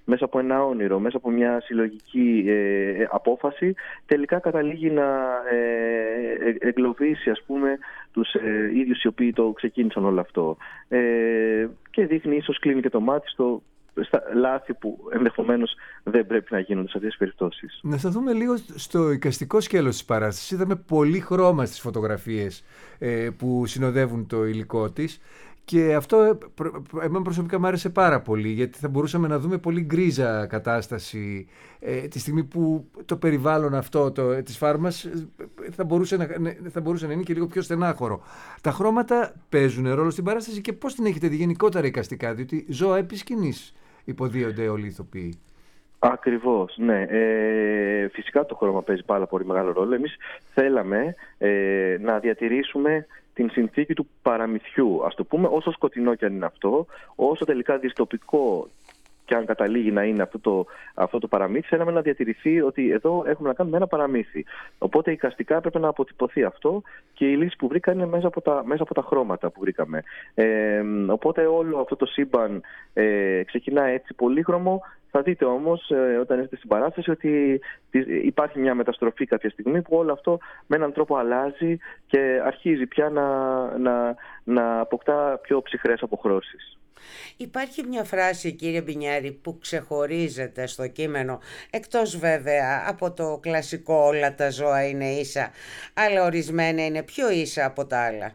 μέσα από ένα όνειρο, μέσα από μια συλλογική απόφαση, τελικά καταλήγει να εγκλωβίσει, ας πούμε, τους ίδιους οι οποίοι το ξεκίνησαν όλο αυτό. Και δείχνει, ίσως κλείνει και το μάτι στα λάθη που ενδεχομένως δεν πρέπει να γίνονται σε αυτές τις περιπτώσεις. Να σταθούμε λίγο στο εικαστικό σκέλος της παράστασης. Είδαμε πολύ χρώμα στις φωτογραφίες που συνοδεύουν το υλικό της. Και αυτό εμένα προσωπικά μου άρεσε πάρα πολύ, γιατί θα μπορούσαμε να δούμε πολύ γκρίζα κατάσταση τη στιγμή που το περιβάλλον αυτό της φάρμας θα μπορούσε να είναι και λίγο πιο στενάχωρο. Τα χρώματα παίζουν ρόλο στην παράσταση και πώς την έχετε δει γενικότερα εικαστικά, διότι ζώα επί σκηνής υποδίονται όλοι οι ηθοποιοί. Ακριβώς, ναι. Φυσικά το χρώμα παίζει πάρα πολύ μεγάλο ρόλο. Εμείς θέλαμε να διατηρήσουμε την συνθήκη του παραμυθιού, ας το πούμε, όσο σκοτεινό και αν είναι αυτό, όσο τελικά δυστοπικό και αν καταλήγει να είναι αυτό το παραμύθι, θέλαμε να διατηρηθεί ότι εδώ έχουμε να κάνουμε ένα παραμύθι. Οπότε εικαστικά έπρεπε να αποτυπωθεί αυτό και η λύση που βρήκα είναι μέσα από τα χρώματα που βρήκαμε. Οπότε όλο αυτό το σύμπαν ξεκινάει έτσι πολύχρωμο. Θα δείτε όμως όταν έρθετε στην παράσταση ότι υπάρχει μια μεταστροφή κάποια στιγμή που όλο αυτό με έναν τρόπο αλλάζει και αρχίζει πια να αποκτά πιο ψυχρές αποχρώσεις. Υπάρχει μια φράση, κύριε Μπινιάρη, που ξεχωρίζεται στο κείμενο, εκτός βέβαια από το κλασικό όλα τα ζώα είναι ίσα, αλλά ορισμένα είναι πιο ίσα από τα άλλα.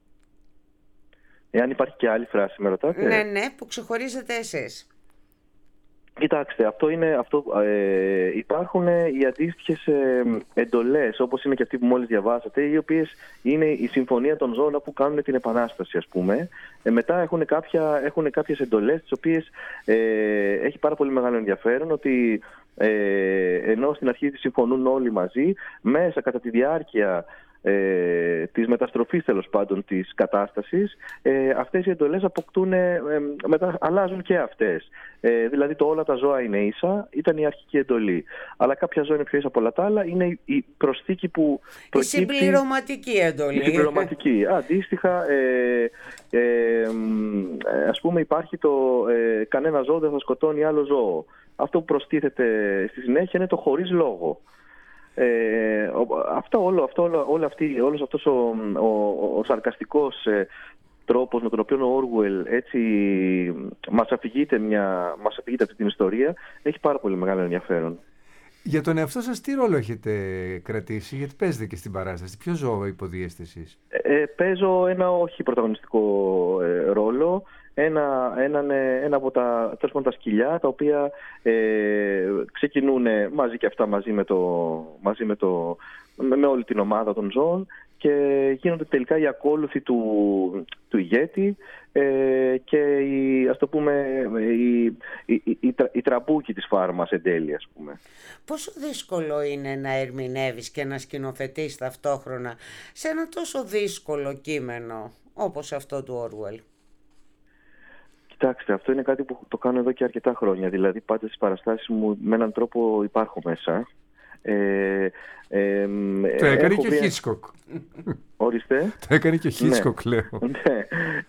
Εάν υπάρχει και άλλη φράση, με ρωτάτε. Ναι, που ξεχωρίζετε εσείς. Κοιτάξτε, υπάρχουν οι αντίστοιχες εντολές, όπως είναι και αυτή που μόλις διαβάσατε, οι οποίες είναι η συμφωνία των ζώων που κάνουν την επανάσταση, ας πούμε. Μετά έχουν κάποιες εντολές, τις οποίες έχει πάρα πολύ μεγάλο ενδιαφέρον, ότι ενώ στην αρχή συμφωνούν όλοι μαζί, μέσα κατά τη διάρκεια της μεταστροφής, τέλος πάντων, της κατάστασης, αυτές οι εντολές αλλάζουν και αυτές. Δηλαδή το όλα τα ζώα είναι ίσα ήταν η αρχική εντολή, αλλά κάποια ζώα είναι πιο ίσα από όλα τα άλλα, είναι η προσθήκη που προκύπτει. Η συμπληρωματική εντολή. Η συμπληρωματική. Αντίστοιχα, ας πούμε, υπάρχει κανένα ζώο δεν θα σκοτώνει άλλο ζώο. Αυτό που προστίθεται στη συνέχεια είναι το χωρίς λόγο. Όλος αυτός ο σαρκαστικός τρόπος με τον οποίο ο Orwell έτσι μας αφηγείται αυτή την ιστορία έχει πάρα πολύ μεγάλο ενδιαφέρον. Για τον εαυτό σας τι ρόλο έχετε κρατήσει, γιατί παίζετε και στην παράσταση, ποιο ζώο υποδίεστε εσείς? Παίζω ένα όχι πρωταγωνιστικό ρόλο, ένα από τα σκυλιά, τα οποία ξεκινούν μαζί και αυτά με όλη την ομάδα των ζώων και γίνονται τελικά οι ακόλουθοι του ηγέτη και η τραμπούκη της φάρμας εν τέλει, ας πούμε. Πόσο δύσκολο είναι να ερμηνεύεις και να σκηνοθετείς ταυτόχρονα σε ένα τόσο δύσκολο κείμενο όπως αυτό του Orwell? Κοιτάξτε, αυτό είναι κάτι που το κάνω εδώ και αρκετά χρόνια. Δηλαδή πάντα στις παραστάσεις μου με έναν τρόπο υπάρχω μέσα. Το έκανε και ο Χίτσκοκ. Ορίστε. Το έκανε και ο Χίτσκοκ, λέω. Ναι.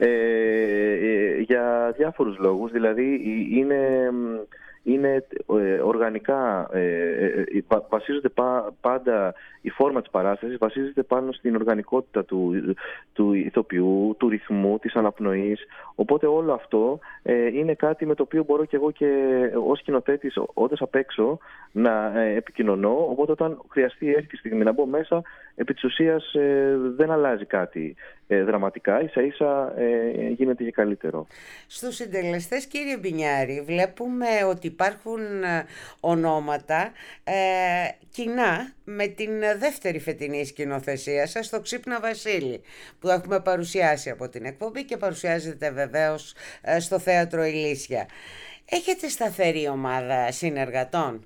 Για διάφορους λόγους. Δηλαδή είναι οργανικά, βασίζονται πάντα, η φόρμα της παράστασης βασίζεται πάνω στην οργανικότητα του ηθοποιού, του ρυθμού, της αναπνοής. Οπότε όλο αυτό είναι κάτι με το οποίο μπορώ και εγώ και ως σκηνοθέτης όντας απ' έξω να επικοινωνώ. Οπότε όταν χρειαστεί έρθει τη στιγμή να μπω μέσα, επί της ουσίας δεν αλλάζει κάτι δραματικά, ίσα ίσα γίνεται και καλύτερο. Στους συντελεστές, κύριε Μπινιάρη, βλέπουμε ότι υπάρχουν ονόματα κοινά με την δεύτερη φετινή σκηνοθεσία σας, το Ξύπνα Βασίλη, που έχουμε παρουσιάσει από την εκπομπή και παρουσιάζεται βεβαίως στο Θέατρο Ηλίσια. Έχετε σταθερή ομάδα συνεργατών?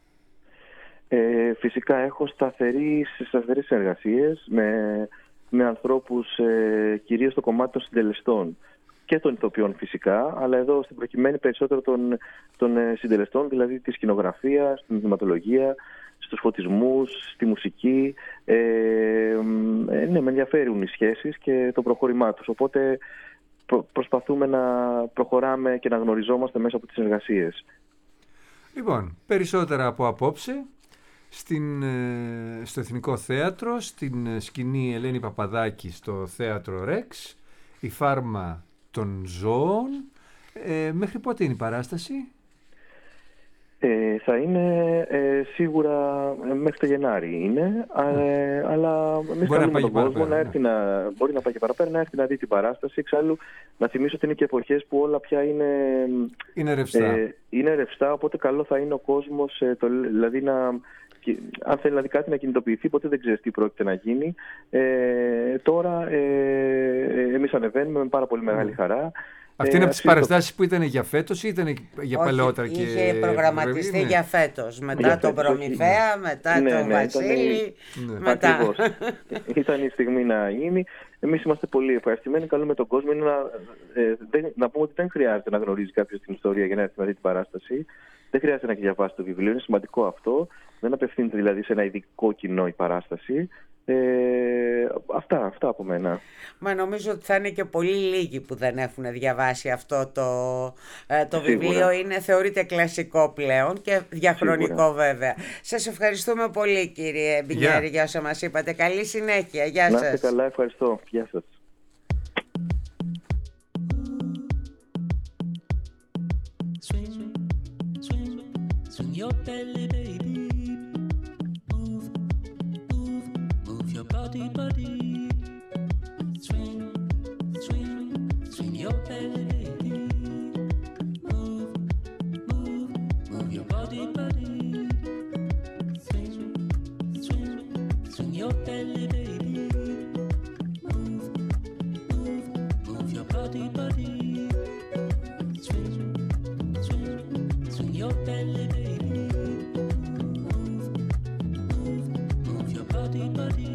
Φυσικά έχω σταθερές συνεργασίες με ανθρώπους κυρίως στο κομμάτι των συντελεστών και των ηθοποιών φυσικά, αλλά εδώ στην προκειμένη περισσότερο των συντελεστών, δηλαδή τη σκηνογραφία, στην θεματολογία, στους φωτισμούς, στη μουσική. Ναι, με ενδιαφέρουν οι σχέσεις και το προχώρημά τους, οπότε προσπαθούμε να προχωράμε και να γνωριζόμαστε μέσα από τις συνεργασίες. Λοιπόν, περισσότερα από απόψε στο Εθνικό Θέατρο, στην σκηνή Ελένη Παπαδάκη στο Θέατρο Ρεξ, η Φάρμα των Ζώων. Μέχρι πότε είναι η παράσταση? Θα είναι σίγουρα μέχρι το Γενάρη είναι, αλλά εμείς καλούμε τον κόσμο να έρθει μπορεί να πάει και παραπέρα, να έρθει να δει την παράσταση. Εξάλλου, να θυμίσω ότι είναι και εποχές που όλα πια είναι ρευστά. Είναι ρευστά, οπότε καλό θα είναι ο κόσμος, δηλαδή αν θέλει να δει κάτι να κινητοποιηθεί, ποτέ δεν ξέρεις τι πρόκειται να γίνει. Τώρα εμείς ανεβαίνουμε με πάρα πολύ μεγάλη χαρά. Αυτή είναι από τις παραστάσεις που ήταν για φέτος ή ήταν για παλαιότερα? Είχε προγραμματιστεί για φέτος. Μετά τον Προμηθέα, μετά τον Βασίλη. Ακριβώς. Ήταν η στιγμή να γίνει. Εμείς είμαστε πολύ ευχαριστημένοι. Καλούμε τον κόσμο να πούμε ότι δεν χρειάζεται να γνωρίζει κάποιος την ιστορία για να έρθει να δει την παράσταση. Δεν χρειάζεται να έχει διαβάσει το βιβλίο. Είναι σημαντικό αυτό. Δεν απευθύνεται δηλαδή σε ένα ειδικό κοινό η παράσταση. Αυτά από μένα. Μα νομίζω ότι θα είναι και πολύ λίγοι που δεν έχουν διαβάσει αυτό το βιβλίο. Θεωρείται κλασικό πλέον και διαχρονικό βέβαια. Σας ευχαριστούμε πολύ, κύριε Μπινιέρη, για όσα μας είπατε. Καλή συνέχεια. Γεια σας. Να είστε καλά, ευχαριστώ. Γεια σας. Body, body, swing, swing, swing your belly, baby. Move, move, move your body, body. Swing, swing, swing your belly, baby. Move, move, move your body, body. Swing, swing, swing your belly, baby. Move, move, move your body, body.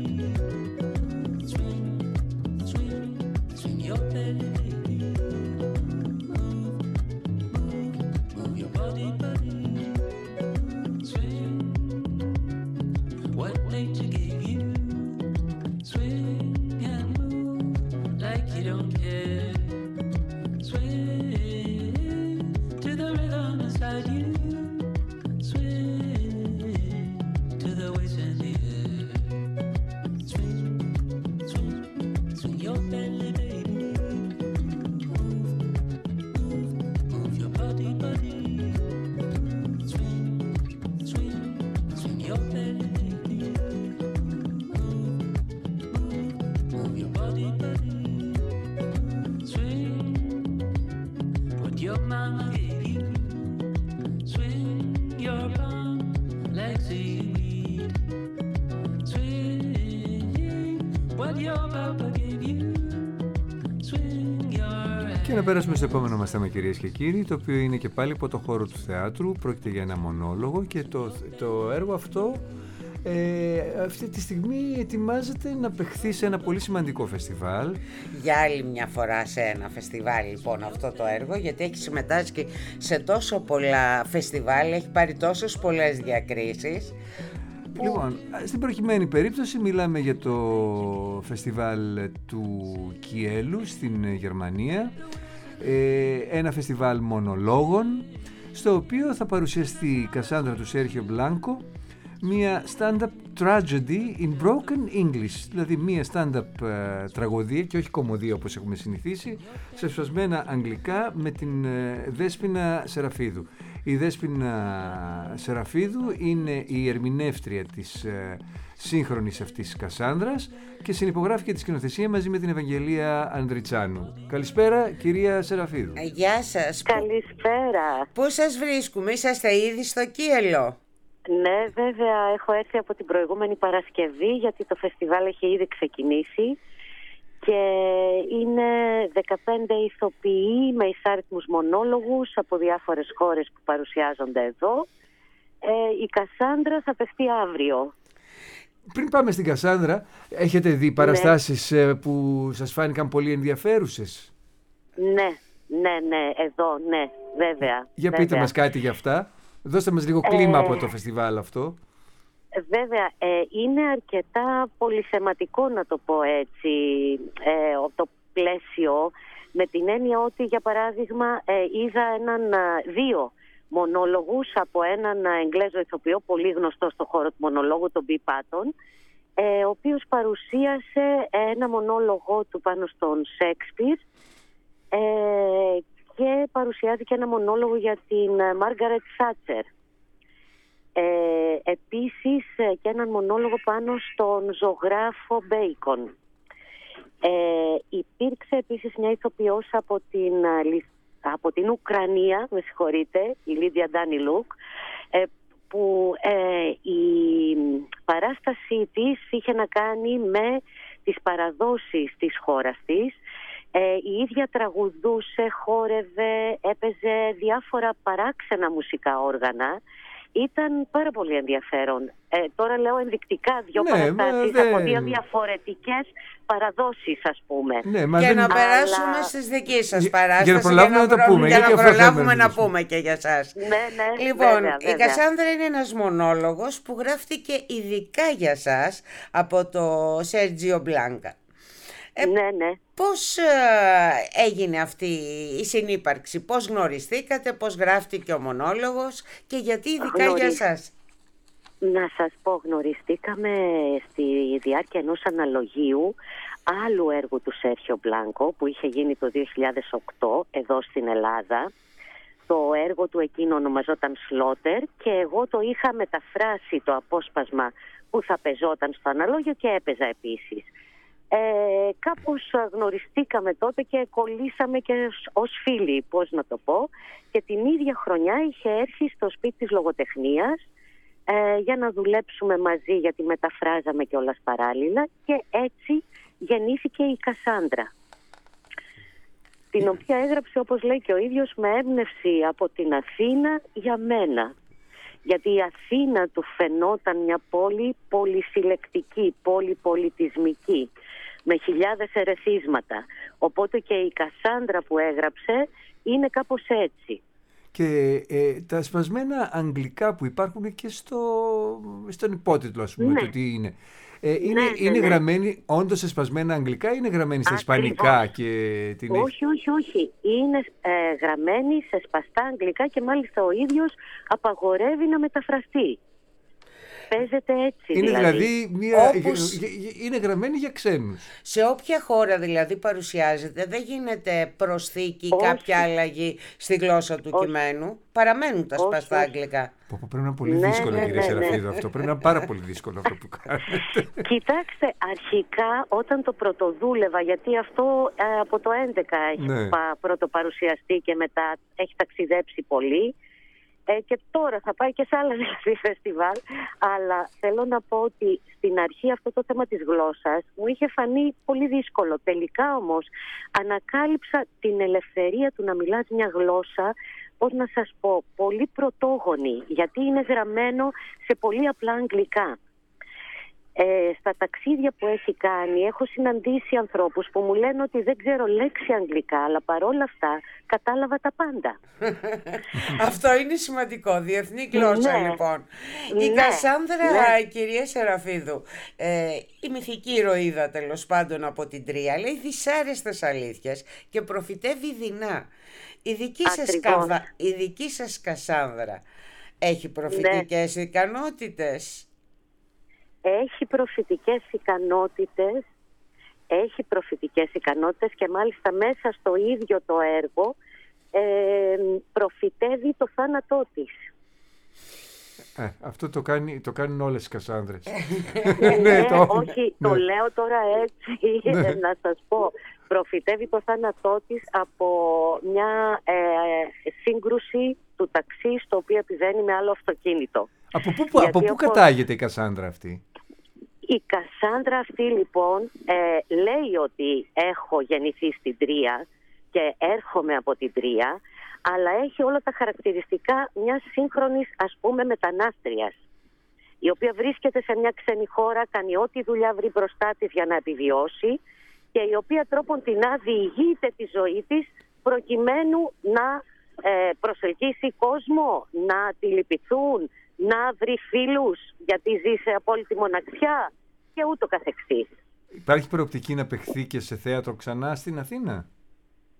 Και να πέρασουμε στο επόμενο μας θέμα, κυρίες και κύριοι, το οποίο είναι και πάλι από το χώρο του θεάτρου. Πρόκειται για ένα μονόλογο και το έργο αυτό αυτή τη στιγμή ετοιμάζεται να παιχθεί σε ένα πολύ σημαντικό φεστιβάλ. Για άλλη μια φορά σε ένα φεστιβάλ λοιπόν αυτό το έργο, γιατί έχει συμμετάσχει σε τόσο πολλά φεστιβάλ, έχει πάρει τόσες πολλές διακρίσεις. Λοιπόν, στην προκειμένη περίπτωση μιλάμε για το φεστιβάλ του Κιέλου στην Γερμανία, ένα φεστιβάλ μονολόγων, στο οποίο θα παρουσιαστεί η Κασάνδρα του Σέρχιο Μπλάνκο, μια stand-up tragedy in broken English, δηλαδή μια stand-up τραγωδία και όχι κωμωδία όπως έχουμε συνηθίσει, σε σπασμένα αγγλικά, με την Δέσποινα Σεραφίδου. Η Δέσποινα Σεραφίδου είναι η ερμηνεύτρια της σύγχρονης αυτής Κασάνδρας και συνυπογράφει και τη σκηνοθεσία μαζί με την Ευαγγελία Ανδριτσάνου. Καλησπέρα, κυρία Σεραφίδου. Γεια σας. Καλησπέρα. Πού σας βρίσκουμε, είσαστε ήδη στο Κίελο? Ναι, βέβαια, έχω έρθει από την προηγούμενη Παρασκευή, γιατί το φεστιβάλ έχει ήδη ξεκινήσει και είναι 15 ηθοποιοί με εισάριθμους μονόλογους από διάφορες χώρες που παρουσιάζονται εδώ. Η Κασάνδρα θα παιχτεί αύριο. Πριν πάμε στην Κασάνδρα, έχετε δει παραστάσεις που σας φάνηκαν πολύ ενδιαφέρουσες? Ναι, εδώ, ναι, βέβαια. Για πείτε μας κάτι για αυτά. Δώστε μας λίγο κλίμα από το φεστιβάλ αυτό. Βέβαια, είναι αρκετά πολυθεματικό, να το πω έτσι, το πλαίσιο, με την έννοια ότι, για παράδειγμα, είδα δύο μονόλογους από έναν Εγγλέζο ηθοποιό πολύ γνωστό στο χώρο του μονολόγου, τον Μπι Πάτον, ο οποίος παρουσίασε ένα μονόλογο του πάνω στον Σέξπιρ και παρουσιάζει και ένα μονόλογο για την Μάργαρετ Θάτσερ. Επίσης και έναν μονόλογο πάνω στον ζωγράφο Μπέικον. Υπήρξε επίσης μια ηθοποιός από την Ουκρανία, με συγχωρείτε, η Λίδια Ντάνιλουκ, που η παράστασή της είχε να κάνει με τις παραδόσεις της χώρας της. Η ίδια τραγουδούσε, χόρευε, έπαιζε διάφορα παράξενα μουσικά όργανα. Ήταν πάρα πολύ ενδιαφέρον. Τώρα λέω ενδεικτικά δύο παραστάσεις από δύο διαφορετικές παραδόσεις, ας πούμε. Για να περάσουμε στις δικές σας παράστασεις. Για να προλάβουμε να το πούμε. Για να προλάβουμε να πούμε και για σας. Ναι, λοιπόν, βέβαια. η Κασάνδρα είναι ένας μονόλογος που γράφτηκε ειδικά για σας από το Σέρτζιο Μπλάνκα. Ναι. Πώς έγινε αυτή η συνύπαρξη, πώς γνωριστήκατε, πώς γράφτηκε ο μονόλογος και γιατί ειδικά για σας? Να σας πω, γνωριστήκαμε στη διάρκεια ενός αναλογίου άλλου έργου του Σέρχιο Μπλάνκο που είχε γίνει το 2008 εδώ στην Ελλάδα. Το έργο του εκείνο ονομαζόταν Σλότερ και εγώ το είχα μεταφράσει το απόσπασμα που θα πεζόταν στο αναλόγιο και έπαιζα επίσης. Κάπως γνωριστήκαμε τότε και κολλήσαμε και ως φίλοι, πώς να το πω, και την ίδια χρονιά είχε έρθει στο σπίτι της λογοτεχνίας για να δουλέψουμε μαζί, γιατί μεταφράζαμε κιόλας παράλληλα, και έτσι γεννήθηκε η Κασάνδρα, την οποία έγραψε, όπως λέει και ο ίδιος, με έμπνευση από την Αθήνα για μένα. Γιατί η Αθήνα του φαινόταν μια πόλη πολυσυλλεκτική, πολυπολιτισμική, με χιλιάδες ερεθίσματα. Οπότε και η Κασάνδρα που έγραψε είναι κάπως έτσι. Και τα σπασμένα αγγλικά που υπάρχουν και στον υπότιτλο, ας πούμε, το τι είναι. Είναι γραμμένοι όντως σε σπασμένα αγγλικά ή είναι γραμμένοι στα ισπανικά και την... Όχι. Είναι γραμμένοι σε σπαστά αγγλικά και μάλιστα ο ίδιος απαγορεύει να μεταφραστεί. Παίζεται έτσι. Είναι δηλαδή είναι γραμμένη για ξένους. Σε όποια χώρα δηλαδή παρουσιάζεται, δεν γίνεται προσθήκη, κάποια αλλαγή στη γλώσσα του κειμένου. Παραμένουν τα σπαστά αγγλικά. Πρέπει να είναι πολύ δύσκολο, κυρία Σεραφείδου, αυτό. Πρέπει να είναι πάρα πολύ δύσκολο αυτό που κάνετε. Κοιτάξτε, αρχικά όταν το πρωτοδούλευα, γιατί αυτό από το 2011 έχει πρώτο παρουσιαστεί και μετά έχει ταξιδέψει πολύ, και τώρα θα πάει και σε άλλα φεστιβάλ, αλλά θέλω να πω ότι στην αρχή αυτό το θέμα της γλώσσας μου είχε φανεί πολύ δύσκολο. Τελικά όμως ανακάλυψα την ελευθερία του να μιλάς μια γλώσσα, πώς να σας πω, πολύ πρωτόγονη, γιατί είναι γραμμένο σε πολύ απλά αγγλικά. Στα ταξίδια που έχει κάνει έχω συναντήσει ανθρώπους που μου λένε ότι δεν ξέρω λέξη αγγλικά, αλλά παρόλα αυτά κατάλαβα τα πάντα. Αυτό είναι σημαντικό, διεθνή γλώσσα λοιπόν. Η Κασάνδρα, κυρία Σεραφείδου, η μυθική ηρωίδα τέλος πάντων από την Τρία, λέει δυσάρεστες αλήθειες και προφητεύει δεινά. Η δική σας Κασάνδρα έχει προφητικές ικανότητες? Έχει προφητικές ικανότητες και μάλιστα μέσα στο ίδιο το έργο προφητεύει το θάνατό της. Αυτό το κάνουν όλες οι Κασάνδρες. Το λέω τώρα έτσι να σας πω. Προφητεύει το θάνατό της από μια σύγκρουση του ταξί στο οποίο επιβαίνει με άλλο αυτοκίνητο. Από πού κατάγεται η Κασάνδρα αυτή? Η Κασάνδρα αυτή λοιπόν λέει ότι έχω γεννηθεί στην Τρία και έρχομαι από την Τρία, αλλά έχει όλα τα χαρακτηριστικά μιας σύγχρονης, ας πούμε, μετανάστριας, η οποία βρίσκεται σε μια ξένη χώρα, κάνει ό,τι δουλειά βρει μπροστά της για να επιβιώσει και η οποία τρόπον την διηγείται τη ζωή της προκειμένου να προσελκύσει κόσμο, να τη λυπηθούν, να βρει φίλους γιατί ζει σε απόλυτη μοναξιά και ούτω καθεξής. Υπάρχει προοπτική να παιχθεί και σε θέατρο ξανά στην Αθήνα?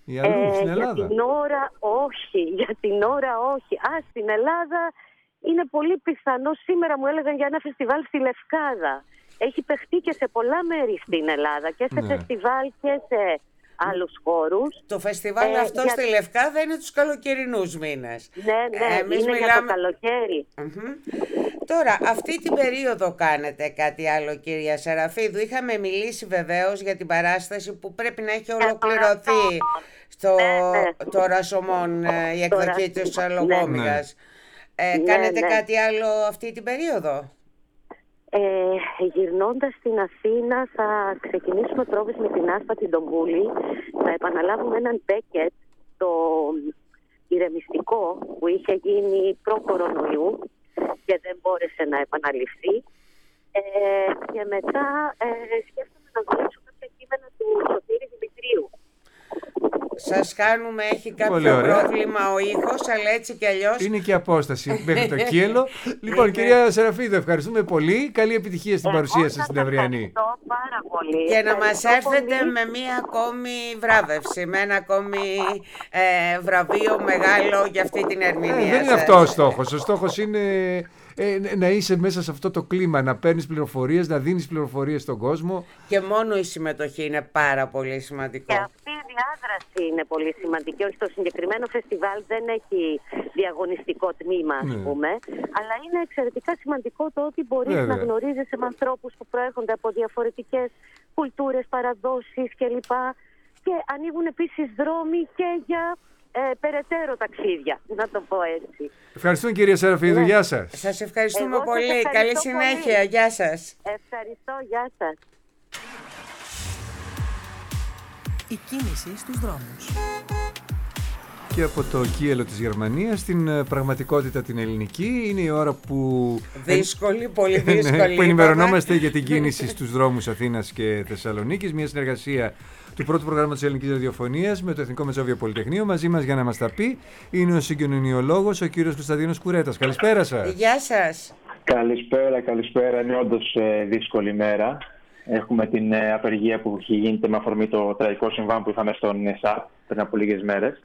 Ή αλλού, στην Ελλάδα? Για την ώρα όχι, στην Ελλάδα είναι πολύ πιθανό. Σήμερα μου έλεγαν για ένα φεστιβάλ στη Λευκάδα. Έχει παιχτεί και σε πολλά μέρη στην Ελλάδα και σε φεστιβάλ και σε άλλους χώρους. Το φεστιβάλ αυτό στη Λευκάδα είναι τους καλοκαιρινούς μήνες. Ναι, είναι για το καλοκαίρι. Τώρα, αυτή την περίοδο κάνετε κάτι άλλο, κυρία Σεραφείδου? Είχαμε μιλήσει βεβαίως για την παράσταση που πρέπει να έχει ολοκληρωθεί στο το Ρασομόν, η εκδοχή της Αλογόμηγας. Κάνετε κάτι άλλο αυτή την περίοδο? Γυρνώντας στην Αθήνα θα ξεκινήσουμε πρόβες με την Άσπα την Τομπούλη. Θα επαναλάβουμε έναν Μπέκετ, το ηρεμιστικό που είχε γίνει προ-κορονοϊού και δεν μπόρεσε να επαναληφθεί. Και μετά σκέφτομαι να δουλέψω κάποια κείμενα του Σωτήρη Δημητρίου. Σας κάνουμε, έχει κάποιο πρόβλημα ο ήχος, αλλά έτσι κι αλλιώς. Είναι και απόσταση μέχρι το Κίελο. Λοιπόν, κυρία Σεραφείδου, ευχαριστούμε πολύ. Καλή επιτυχία στην παρουσία σας στην αυριανή. Ευχαριστώ πάρα πολύ. Και να μας έρθετε με μία ακόμη βράβευση, με ένα ακόμη βραβείο μεγάλο για αυτή την ερμηνεία. Δεν είναι αυτό ο στόχος. Ο στόχος είναι να είσαι μέσα σε αυτό το κλίμα, να παίρνεις πληροφορίες, να δίνεις πληροφορίες στον κόσμο. Και μόνο η συμμετοχή είναι πάρα πολύ σημαντικό. Και αυτή η διάδραση είναι πολύ σημαντική. Όχι, το συγκεκριμένο φεστιβάλ δεν έχει διαγωνιστικό τμήμα, ας πούμε, αλλά είναι εξαιρετικά σημαντικό το ότι μπορείς να γνωρίζεσαι με ανθρώπους που προέρχονται από διαφορετικές κουλτούρες, παραδόσεις κλπ. Και ανοίγουν επίσης δρόμοι και για περαιτέρω ταξίδια, να το πω έτσι. Ευχαριστούμε, κυρία Σεραφείδου, γεια σας. Σας ευχαριστούμε πολύ. Καλή συνέχεια, γεια σας. Ευχαριστώ, γεια σας. Η κίνηση στους δρόμους. Και από το Κίελο της Γερμανίας στην πραγματικότητα την ελληνική είναι η ώρα που... Δύσκολη, πολύ δύσκολη. Που ενημερωνόμαστε για την κίνηση στους δρόμους Αθήνας και Θεσσαλονίκης. Μια συνεργασία του πρώτου προγράμματος της Ελληνικής Ραδιοφωνίας με το Εθνικό Μεσόβιο Πολυτεχνείο. Μαζί μας για να μας τα πει είναι ο συγκοινωνιολόγος, ο κύριος Κωνσταντίνος Κουρέτας. Καλησπέρα σας. Γεια σας. Καλησπέρα. Είναι όντως δύσκολη μέρα. Έχουμε την απεργία που γίνεται με αφορμή το τραγικό συμβάν που είχαμε στον ΕΣΑΠ πριν από λίγες μέρες.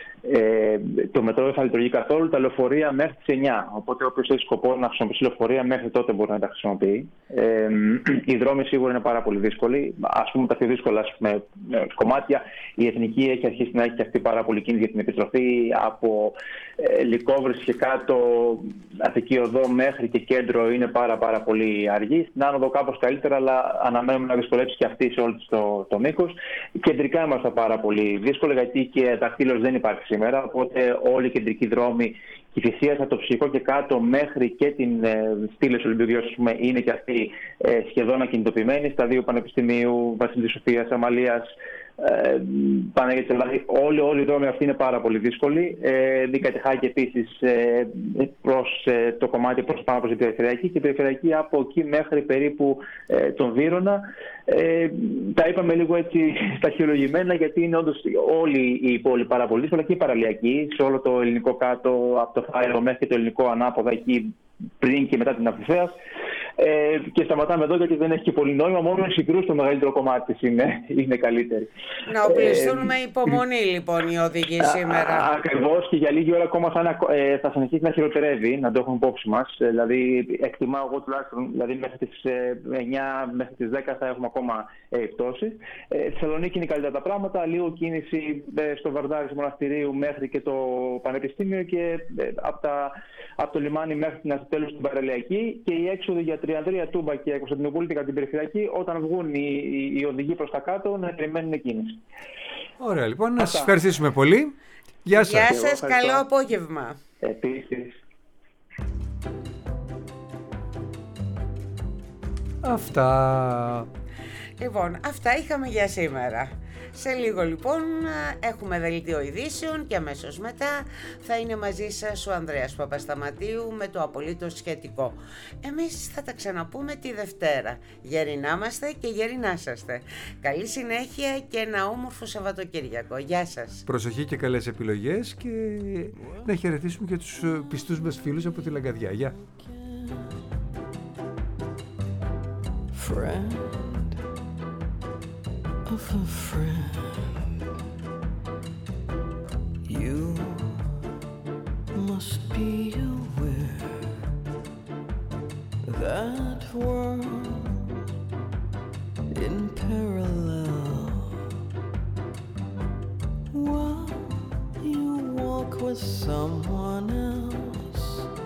Το μετρό δεν θα λειτουργεί καθόλου, τα λεωφορεία μέχρι τις 9. Οπότε όποιος έχει σκοπό να χρησιμοποιήσει λεωφορεία μέχρι τότε μπορεί να τα χρησιμοποιεί. Οι δρόμοι σίγουρα είναι πάρα πολύ δύσκολοι. Ας πούμε τα πιο δύσκολα κομμάτια. Η Εθνική έχει αρχίσει να έχει και αυτή πάρα πολύ κίνηση για την επιστροφή. Από Λυκόβρηση και κάτω, Αττική Οδό μέχρι και κέντρο είναι πάρα πολύ αργή. Στην Άνοδο κάπως καλύτερα, αλλά αναμένουμε να δυσκολέψει και αυτή σε όλο το μήκος. Κεντρικά είμαστε πάρα πολύ δύσκολα, γιατί και δακτύλος δεν υπάρχει σήμερα. Οπότε όλοι οι κεντρικοί δρόμοι, Κηφισίας από το Ψυχικό και κάτω μέχρι και την στήλη Ολυμπιοδιός είναι και αυτοί σχεδόν ακινητοποιημένοι. Στα δύο Πανεπιστημίου, Βασιλής Σοφίας, Αμαλίας, Παναγία της Ελλάδας, όλοι οι δρόμοι αυτοί είναι πάρα πολύ δύσκολοι. Δικατεχάκη επίσης προς το κομμάτι προς πάνω προς την Περιφερειακή και η Περιφερειακή από εκεί μέχρι περίπου τον Βύρωνα. Τα είπαμε λίγο έτσι σταχυολογημένα, γιατί είναι όντως όλη η πόλη πάρα πολύ δύσκολη, και η παραλιακή σε όλο το ελληνικό κάτω, από το Φάιρο μέχρι το ελληνικό ανάποδα εκεί πριν και μετά την Αυθησέας. Και σταματάμε εδώ γιατί δεν έχει και πολύ νόημα. Μόνο οι συγκρούσεις το μεγαλύτερο κομμάτι είναι καλύτερη. Να οπλιστούν με υπομονή λοιπόν οι οδηγοί σήμερα. Ακριβώς, και για λίγη ώρα ακόμα θα συνεχίσει να χειροτερεύει, να το έχουμε υπόψη μας. Δηλαδή, εκτιμάω εγώ τουλάχιστον μέχρι τις 9 μέχρι τις 10 θα έχουμε ακόμα πτώσεις. Θεσσαλονίκη είναι καλύτερα τα πράγματα. Λίγο κίνηση στο Βαρδάρι του Μοναστηρίου μέχρι και το Πανεπιστήμιο και από το λιμάνι μέχρι την Αστέλου στην Παραλιακή, και η έξοδο για Τριανδρία, Τούμπα και Κωνσταντινούπολη κατά την Περιφερειακή, όταν βγουν οι οδηγοί προς τα κάτω, να περιμένουν κίνηση. Ωραία, λοιπόν, να σας ευχαριστήσουμε πολύ. Γεια σας. Γεια σας, καλό απόγευμα. Επίσης. Αυτά. Λοιπόν, αυτά είχαμε για σήμερα. Σε λίγο λοιπόν έχουμε δελτίο ειδήσεων και αμέσως μετά θα είναι μαζί σας ο Ανδρέας Παπασταματίου με το απολύτως σχετικό. Εμείς θα τα ξαναπούμε τη Δευτέρα. Γερινά είμαστε και γερινά είσαστε. Καλή συνέχεια και ένα όμορφο Σαββατοκύριακο. Γεια σας. Προσοχή και καλές επιλογές, και να χαιρετήσουμε και τους πιστούς μας φίλους από τη Λαγκαδιά. Γεια. Of a friend. that world in parallel, while you walk with someone else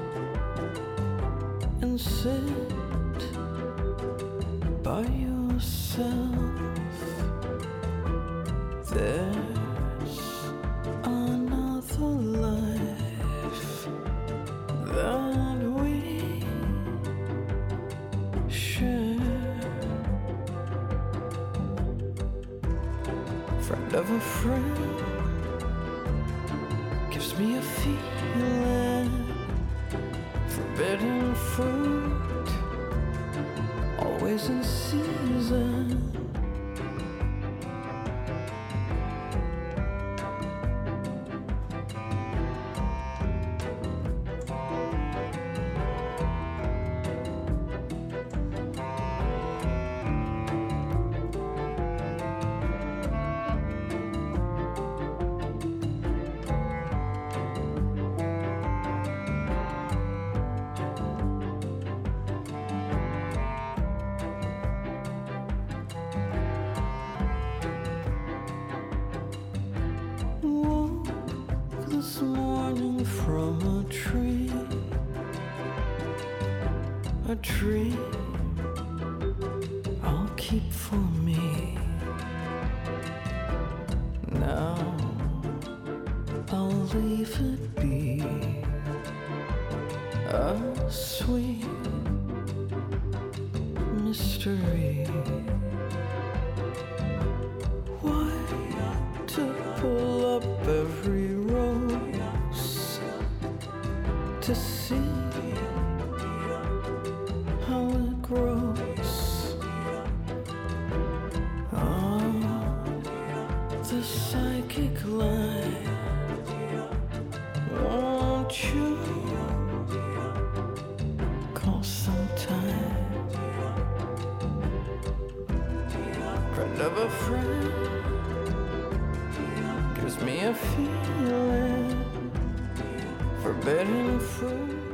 and sit by yourself. There's another life that we share. Friend of a friend gives me a feeling. Forbidden fruit, always in season. This morning from a tree I'll keep for me. Now I'll leave it be a sweet mystery. Why to pull up every rose to see how it grows? The psychic line, won't you call sometime? Friend of a friend gives me a feeling. Forbidden fruit,